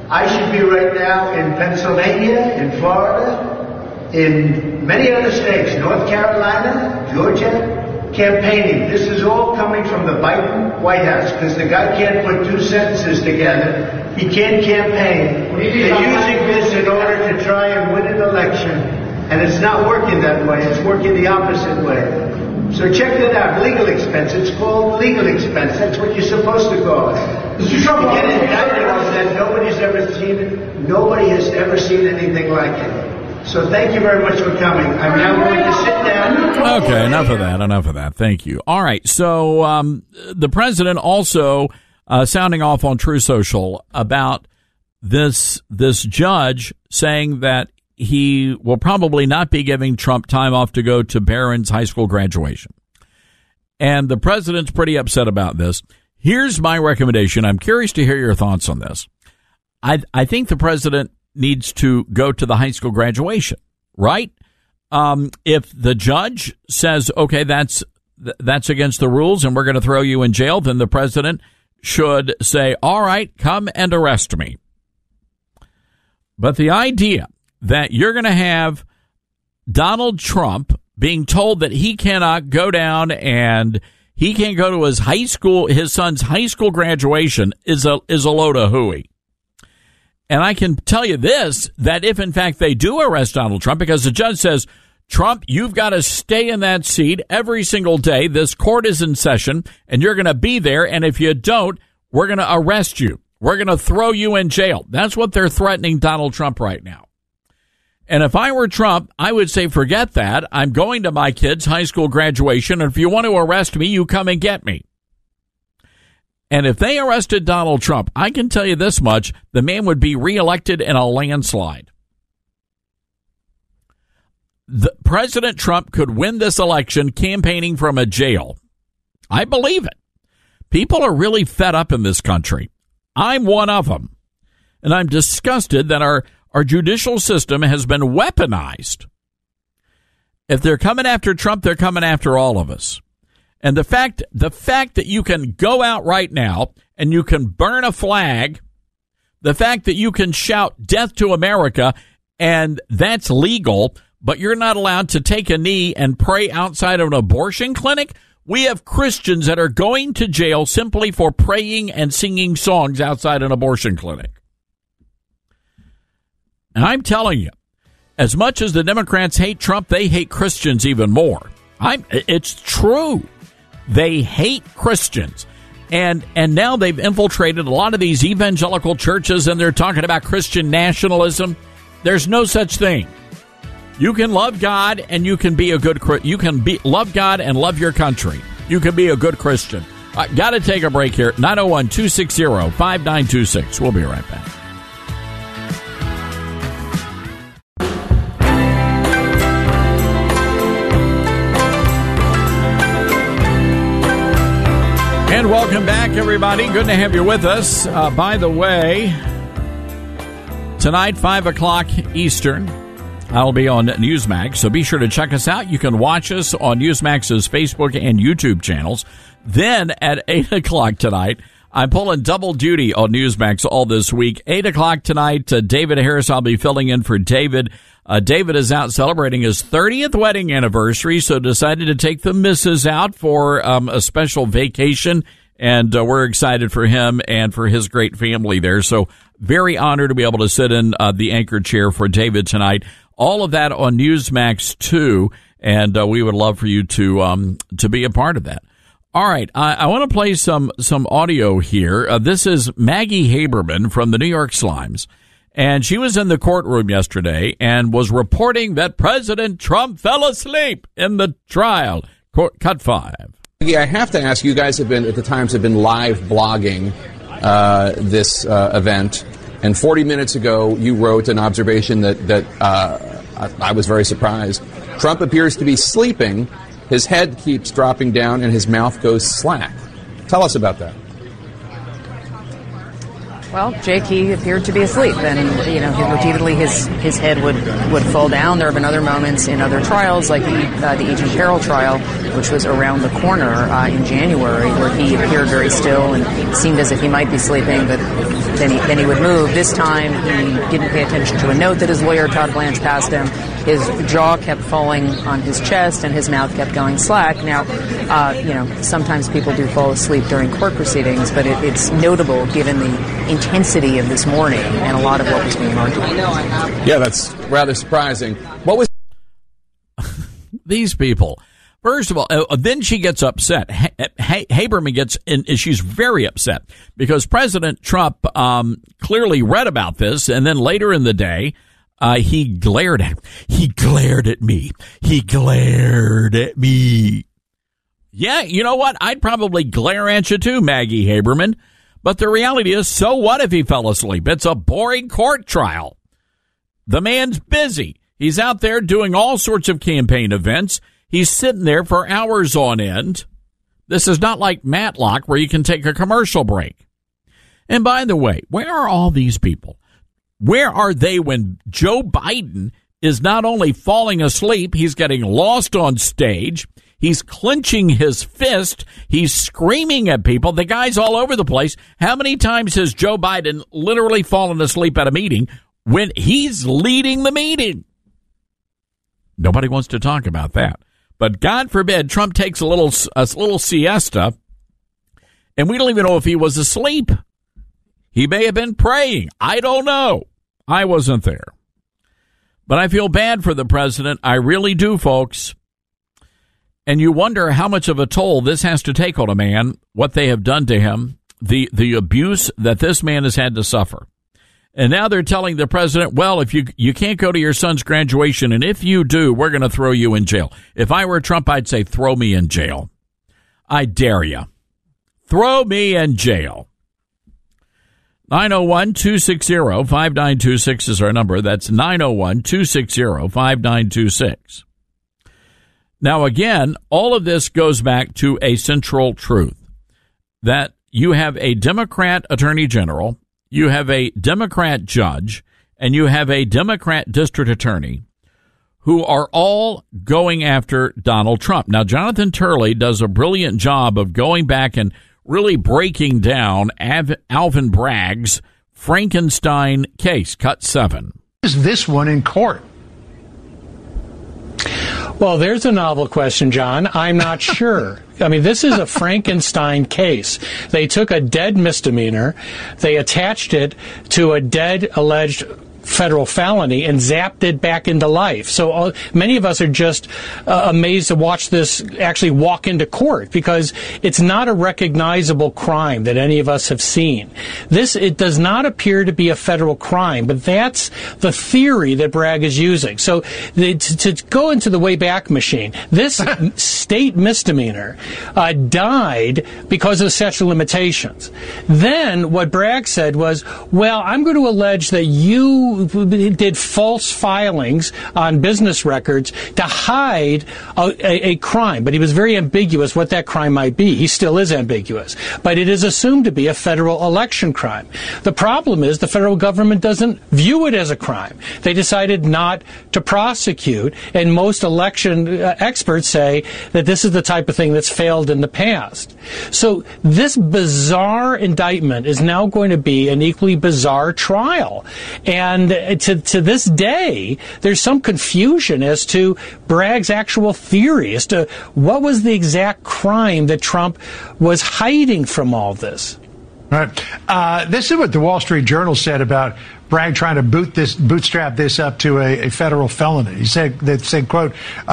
I should be right now in Pennsylvania, in Florida, in many other states, North Carolina, Georgia, campaigning. This is all coming from the Biden White House because the guy can't put two sentences together. He can't campaign. They're using this in order to try and win an election, and it's not working that way. It's working the opposite way. So check that out. Legal expense. It's called legal expense. That's what you're supposed to call it. You get indicted on that. Nobody's ever seen it. Nobody has ever seen anything like it. So thank you very much for coming. I'm now going to sit down. Okay, enough of that. Thank you. All right, so the president also sounding off on True Social about this judge saying that he will probably not be giving Trump time off to go to Barron's high school graduation. And the president's pretty upset about this. Here's my recommendation. I'm curious to hear your thoughts on this. I think the president needs to go to the high school graduation, right? If the judge says, okay, that's against the rules and we're going to throw you in jail, then the president should say, all right, come and arrest me. But the idea that you're going to have Donald Trump being told that he cannot go down and he can't go to his son's high school graduation is a load of hooey. And I can tell you this, that if in fact they do arrest Donald Trump, because the judge says, Trump, you've got to stay in that seat every single day. This court is in session and you're going to be there. And if you don't, we're going to arrest you. We're going to throw you in jail. That's what they're threatening Donald Trump right now. And if I were Trump, I would say, forget that. I'm going to my kid's high school graduation. And if you want to arrest me, you come and get me. And if they arrested Donald Trump, I can tell you this much, the man would be reelected in a landslide. President Trump could win this election campaigning from a jail. I believe it. People are really fed up in this country. I'm one of them. And I'm disgusted that our judicial system has been weaponized. If they're coming after Trump, they're coming after all of us. And the fact that you can go out right now and you can burn a flag, the fact that you can shout death to America, and that's legal, but you're not allowed to take a knee and pray outside of an abortion clinic. We have Christians that are going to jail simply for praying and singing songs outside an abortion clinic. And I'm telling you, as much as the Democrats hate Trump, they hate Christians even more. It's true. They hate Christians. And now they've infiltrated a lot of these evangelical churches, and they're talking about Christian nationalism. There's no such thing. You can love God and you can be a good love God and love your country. You can be a good Christian. Got to take a break here. 901-260-5926. We'll be right back. And welcome back, everybody. Good to have you with us. By the way, tonight, 5 o'clock Eastern, I'll be on Newsmax, so be sure to check us out. You can watch us on Newsmax's Facebook and YouTube channels. Then at 8 o'clock tonight, I'm pulling double duty on Newsmax all this week. 8 o'clock tonight, David Harris, I'll be filling in for David. David is out celebrating his 30th wedding anniversary, so decided to take the missus out for a special vacation, and we're excited for him and for his great family there. So very honored to be able to sit in the anchor chair for David tonight. All of that on Newsmax too, and we would love for you to be a part of that. All right, I want to play some audio here. This is Maggie Haberman from the New York Slimes. And she was in the courtroom yesterday and was reporting that President Trump fell asleep in the trial. Cut 5. Yeah, I have to ask, you guys have been, at the Times, have been live blogging this event. And 40 minutes ago, you wrote an observation that I was very surprised. Trump appears to be sleeping. His head keeps dropping down and his mouth goes slack. Tell us about that. Well, Jake, he appeared to be asleep, and repeatedly his head would fall down. There have been other moments in other trials, like the Agent Carroll trial, which was around the corner in January, where he appeared very still and seemed as if he might be sleeping, but then he would move. This time he didn't pay attention to a note that his lawyer Todd Blanche passed him. His jaw kept falling on his chest and his mouth kept going slack. Now, sometimes people do fall asleep during court proceedings, but it's notable given the intensity of this morning and a lot of what was being argued. Yeah, that's rather surprising. What was these people? First of all, then she gets upset. Haberman gets, and she's very upset because President Trump clearly read about this, and then later in the day, he glared at me. Yeah, you know what? I'd probably glare at you too, Maggie Haberman. But the reality is, so what if he fell asleep? It's a boring court trial. The man's busy. He's out there doing all sorts of campaign events. He's sitting there for hours on end. This is not like Matlock where you can take a commercial break. And by the way, where are all these people? Where are they when Joe Biden is not only falling asleep, he's getting lost on stage. He's clenching his fist. He's screaming at people. The guy's all over the place. How many times has Joe Biden literally fallen asleep at a meeting when he's leading the meeting? Nobody wants to talk about that. But God forbid Trump takes a little siesta, and we don't even know if he was asleep. He may have been praying. I don't know. I wasn't there. But I feel bad for the president. I really do, folks. And you wonder how much of a toll this has to take on a man, what they have done to him, the abuse that this man has had to suffer. And now they're telling the president, well, if you can't go to your son's graduation, and if you do, we're going to throw you in jail. If I were Trump, I'd say, throw me in jail. I dare you. Throw me in jail. 901-260-5926 is our number. That's 901-260-5926. Now, again, all of this goes back to a central truth, that you have a Democrat attorney general, you have a Democrat judge, and you have a Democrat district attorney who are all going after Donald Trump. Now, Jonathan Turley does a brilliant job of going back and really breaking down Alvin Bragg's Frankenstein case, cut 7. Is this one in court? Well, there's a novel question, John. I'm not sure. I mean, this is a Frankenstein case. They took a dead misdemeanor, they attached it to a dead alleged federal felony and zapped it back into life. So many of us are just amazed to watch this actually walk into court because it's not a recognizable crime that any of us have seen. It does not appear to be a federal crime, but that's the theory that Bragg is using. So to go into the Wayback Machine, this state misdemeanor died because of statute of limitations. Then what Bragg said was, well, I'm going to allege that you did false filings on business records to hide a crime, but he was very ambiguous what that crime might be. He still is ambiguous, but it is assumed to be a federal election crime. The problem is the federal government doesn't view it as a crime. They decided not to prosecute, and most election experts say that this is the type of thing that's failed in the past. So this bizarre indictment is now going to be an equally bizarre trial, and to this day, there's some confusion as to Bragg's actual theory as to what was the exact crime that Trump was hiding from all this. Right. This is what the Wall Street Journal said about Bragg trying to bootstrap this up to a federal felony. He said, quote,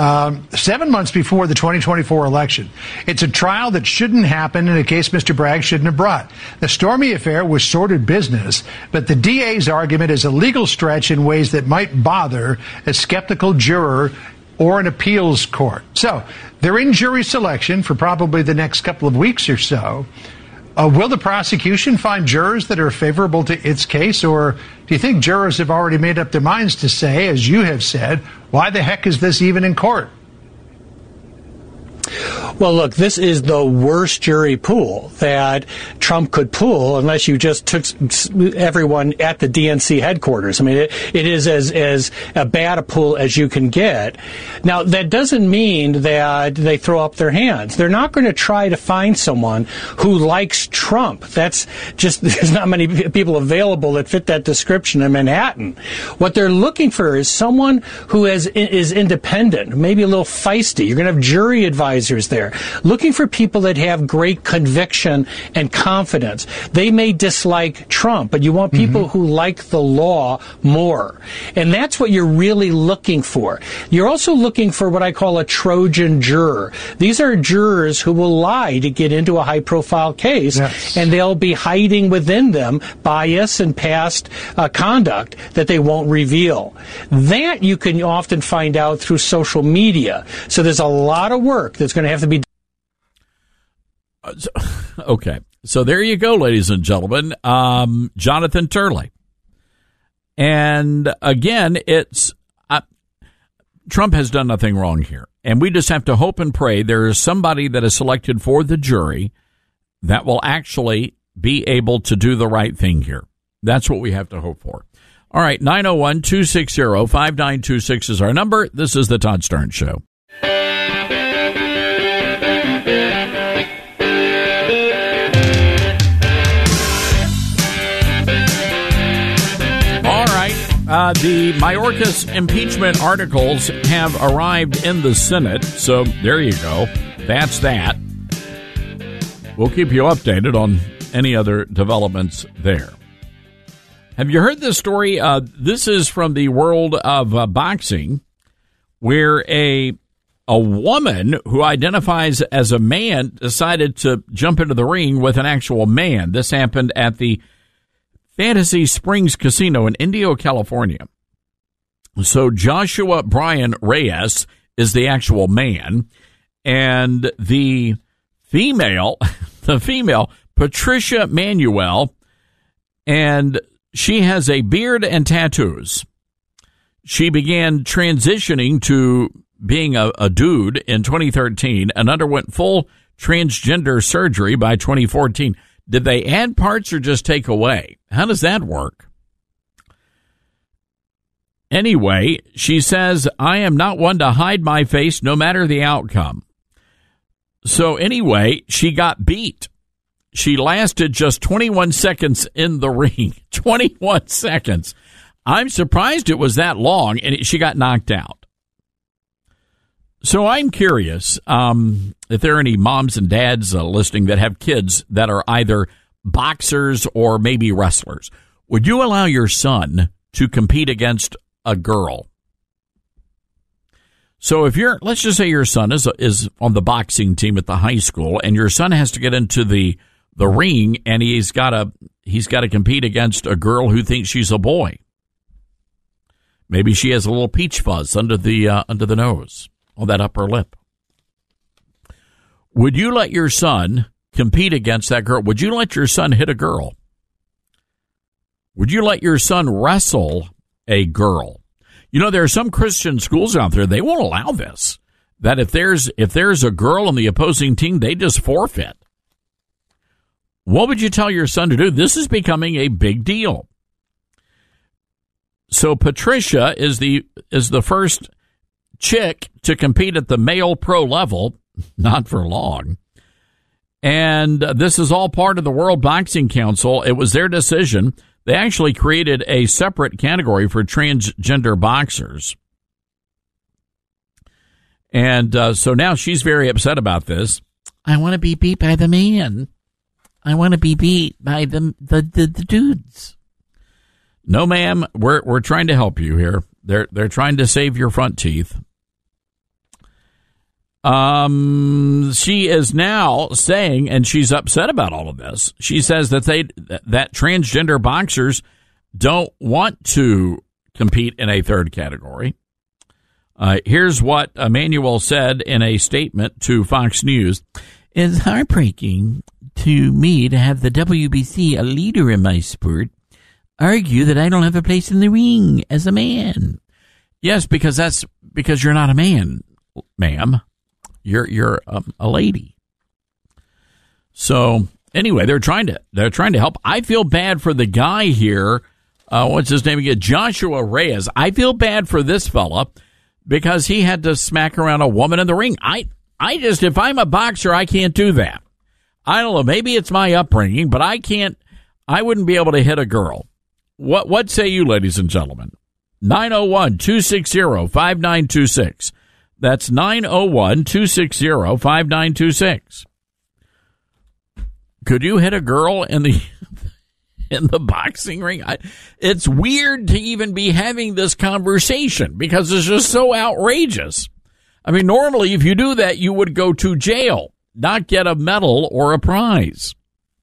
7 months before the 2024 election, it's a trial that shouldn't happen in a case Mr. Bragg shouldn't have brought. The Stormy affair was sordid business, but the DA's argument is a legal stretch in ways that might bother a skeptical juror or an appeals court. So they're in jury selection for probably the next couple of weeks or so. Will the prosecution find jurors that are favorable to its case, or do you think jurors have already made up their minds to say, as you have said, why the heck is this even in court? Well, look, this is the worst jury pool that Trump could pull unless you just took everyone at the DNC headquarters. I mean, it is as bad a pool as you can get. Now, that doesn't mean that they throw up their hands. They're not going to try to find someone who likes Trump. That's just, there's not many people available that fit that description in Manhattan. What they're looking for is someone who is independent, maybe a little feisty. You're going to have jury advisors there, looking for people that have great conviction and confidence. They may dislike Trump, but you want people who like the law more. And that's what you're really looking for. You're also looking for what I call a Trojan juror. These are jurors who will lie to get into a high-profile case, and they'll be hiding within them bias and past conduct that they won't reveal. That you can often find out through social media. So there's a lot of work that's going to have to be done. Okay. So there you go, ladies and gentlemen. Jonathan Turley. And again, it's Trump has done nothing wrong here. And we just have to hope and pray there is somebody that is selected for the jury that will actually be able to do the right thing here. That's what we have to hope for. All right, 901-260-5926 is our number. This is the Todd Stern Show. The Mayorkas impeachment articles have arrived in the Senate, so there you go. That's that. We'll keep you updated on any other developments there. Have you heard this story? This is from the world of boxing, where a woman who identifies as a man decided to jump into the ring with an actual man. This happened at the Fantasy Springs Casino in Indio, California. So Joshua Brian Reyes is the actual man, and the female, Patricia Manuel, and she has a beard and tattoos. She began transitioning to being a dude in 2013 and underwent full transgender surgery by 2014. Did they add parts or just take away? How does that work? Anyway, she says, I am not one to hide my face no matter the outcome. So anyway, she got beat. She lasted just 21 seconds in the ring. 21 seconds. I'm surprised it was that long, and she got knocked out. So I'm curious if there are any moms and dads listening that have kids that are either boxers or maybe wrestlers. Would you allow your son to compete against a girl? So if let's just say your son is on the boxing team at the high school, and your son has to get into the ring, and he's got to compete against a girl who thinks she's a boy. Maybe she has a little peach fuzz under the nose, on that upper lip. Would you let your son compete against that girl? Would you let your son hit a girl? Would you let your son wrestle a girl? You know, there are some Christian schools out there, they won't allow this. That if there's a girl on the opposing team, they just forfeit. What would you tell your son to do? This is becoming a big deal. So Patricia is the first chick to compete at the male pro level, not for long. And this is all part of the World Boxing Council. It was their decision. They actually created a separate category for transgender boxers. And so now she's very upset about this. I want to be beat by the man. I want to be beat by the dudes. No, ma'am, we're trying to help you here. They're trying to save your front teeth. She is now saying, and she's upset about all of this. She says that that transgender boxers don't want to compete in a third category. Here's what Emanuel said in a statement to Fox News. It's heartbreaking to me to have the WBC, a leader in my sport, argue that I don't have a place in the ring as a man. Yes, because you're not a man, ma'am. You're a lady. So anyway, they're trying to help. I feel bad for the guy here. What's his name again? Joshua Reyes. I feel bad for this fella because he had to smack around a woman in the ring. I just, if I'm a boxer, I can't do that. I don't know. Maybe it's my upbringing, but I wouldn't be able to hit a girl. What say you, ladies and gentlemen? 901-260-5926. That's 901-260-5926. Could you hit a girl in the boxing ring? It's weird to even be having this conversation because it's just so outrageous. I mean, normally if you do that, you would go to jail, not get a medal or a prize.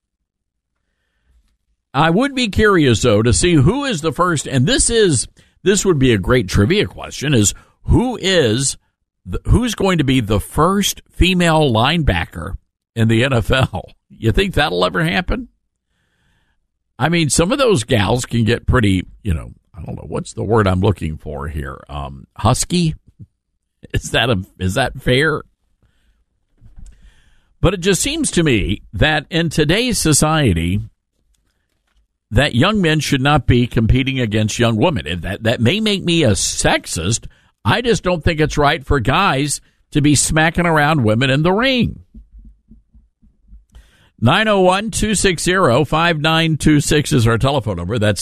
I would be curious, though, to see who is the first, and this would be a great trivia question, is who's going to be the first female linebacker in the NFL? You think that'll ever happen? I mean, some of those gals can get pretty, I don't know, what's the word I'm looking for here? Husky? Is that fair? But it just seems to me that in today's society, that young men should not be competing against young women. That may make me a sexist. I just don't think it's right for guys to be smacking around women in the ring. 901-260-5926 is our telephone number. That's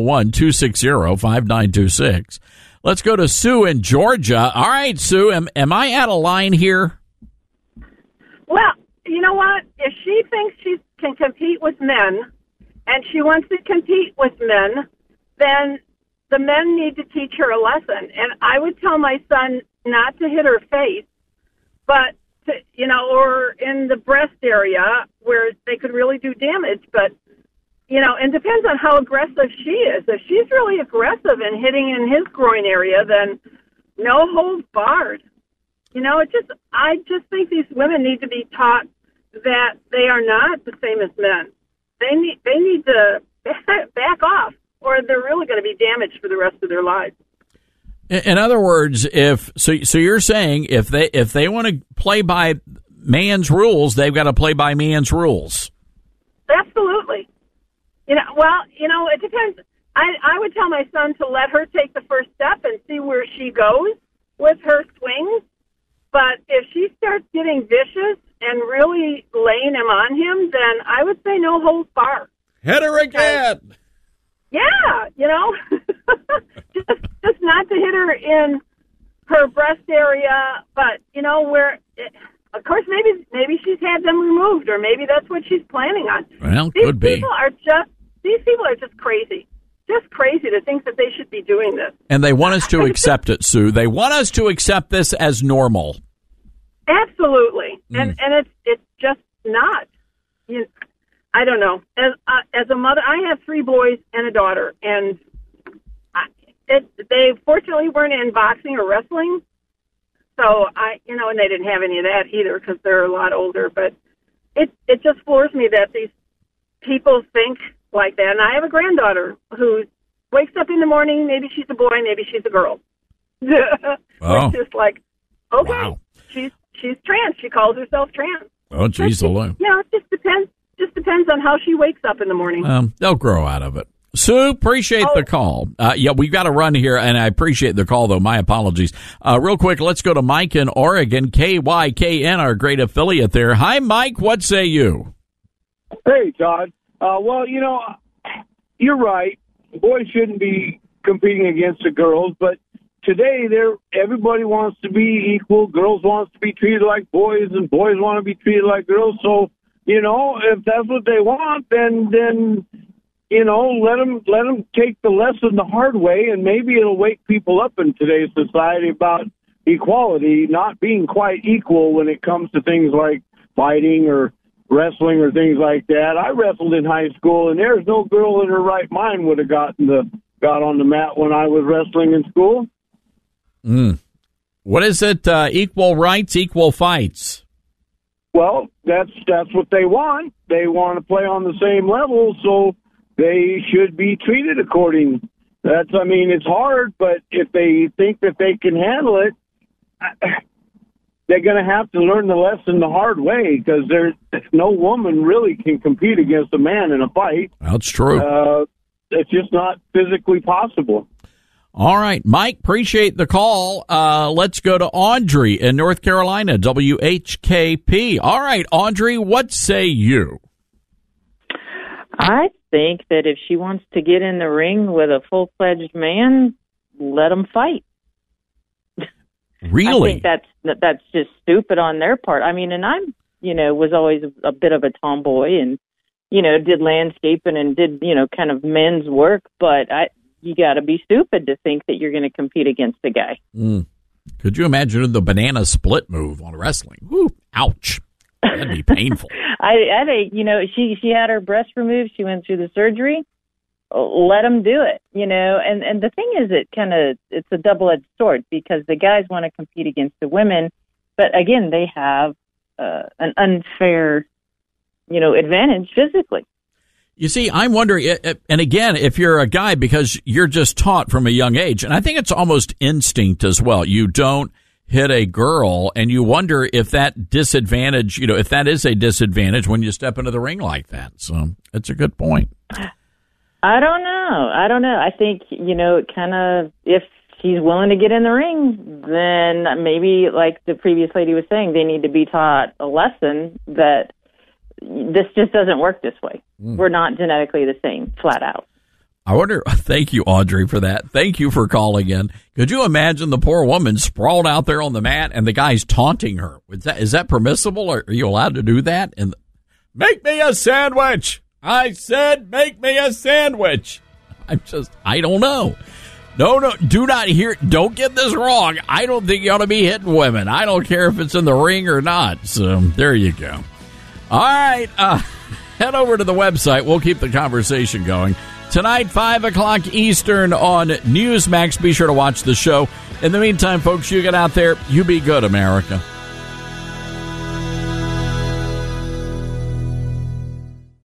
901-260-5926. Let's go to Sue in Georgia. All right, Sue, am I out of line here? Well, you know what? If she thinks she can compete with men and she wants to compete with men, then the men need to teach her a lesson. And I would tell my son not to hit her face, but to, or in the breast area where they could really do damage. But, and depends on how aggressive she is. If she's really aggressive and hitting in his groin area, then no holds barred. I just think these women need to be taught that they are not the same as men. They need to back off, or they're really going to be damaged for the rest of their lives. In other words, so you're saying if they want to play by man's rules, they've got to play by man's rules. Absolutely. It depends. I would tell my son to let her take the first step and see where she goes with her swings. But if she starts getting vicious and really laying him on him, then I would say no holds barred. Hit her again. Yeah, just not to hit her in her breast area, but where. Of course, maybe she's had them removed, or maybe that's what she's planning on. Well, could be. These people are just crazy. Just crazy to think that they should be doing this. And they want us to accept it, Sue. They want us to accept this as normal. Absolutely. And it's just not. I don't know. As a mother, I have 3 boys and a daughter, and they fortunately weren't in boxing or wrestling. So and they didn't have any of that either because they're a lot older. But it just floors me that these people think like that. And I have a granddaughter who wakes up in the morning. Maybe she's a boy, maybe she's a girl. Oh. It's just like, okay, wow. She's trans. She calls herself trans. Oh, geez, it just depends. Just depends on how she wakes up in the morning. They'll grow out of it. Sue, appreciate the call. We've got to run here, and I appreciate the call, though. My apologies. Real quick, let's go to Mike in Oregon, KYKN, our great affiliate there. Hi, Mike. What say you? Hey, Todd. You're right. Boys shouldn't be competing against the girls, but today everybody wants to be equal. Girls want to be treated like boys, and boys want to be treated like girls. So, if that's what they want, then let them take the lesson the hard way, and maybe it'll wake people up in today's society about equality, not being quite equal when it comes to things like fighting or wrestling or things like that. I wrestled in high school, and there's no girl in her right mind would have got on the mat when I was wrestling in school. What is it? Equal rights, equal fights. Well, that's what they want. They want to play on the same level, so they should be treated according. It's hard, but if they think that they can handle it, they're going to have to learn the lesson the hard way, because there's no woman really can compete against a man in a fight. That's true. It's just not physically possible. All right, Mike, appreciate the call. Let's go to Audrey in North Carolina, WHKP. All right, Audrey, what say you? I think that if she wants to get in the ring with a full-fledged man, let them fight. Really? I think that's just stupid on their part. I mean, and I'm, was always a bit of a tomboy and, did landscaping and did, kind of men's work, but you got to be stupid to think that you're going to compete against a guy. Could you imagine the banana split move on wrestling? Woo, ouch. That'd be painful. I think, she had her breast removed. She went through the surgery. Let them do it, and the thing is, it's a double-edged sword, because the guys want to compete against the women, but again, they have an unfair, advantage physically. You see, I'm wondering, and again, if you're a guy, because you're just taught from a young age, and I think it's almost instinct as well. You don't hit a girl, and you wonder if that disadvantage, if that is a disadvantage when you step into the ring like that. So it's a good point. I don't know. I think, if she's willing to get in the ring, then maybe, like the previous lady was saying, they need to be taught a lesson that this just doesn't work this way. We're not genetically the same, flat out. I wonder, thank you, Audrey, for that. Thank you for calling in. Could you imagine the poor woman sprawled out there on the mat and the guy's taunting her? Is that permissible? Or are you allowed to do that? And make me a sandwich. I said, make me a sandwich. I don't know. No, don't get this wrong. I don't think you ought to be hitting women. I don't care if it's in the ring or not. So there you go. All right. Head over to the website. We'll keep the conversation going. Tonight, 5 o'clock Eastern on Newsmax. Be sure to watch the show. In the meantime, folks, you get out there. You be good, America.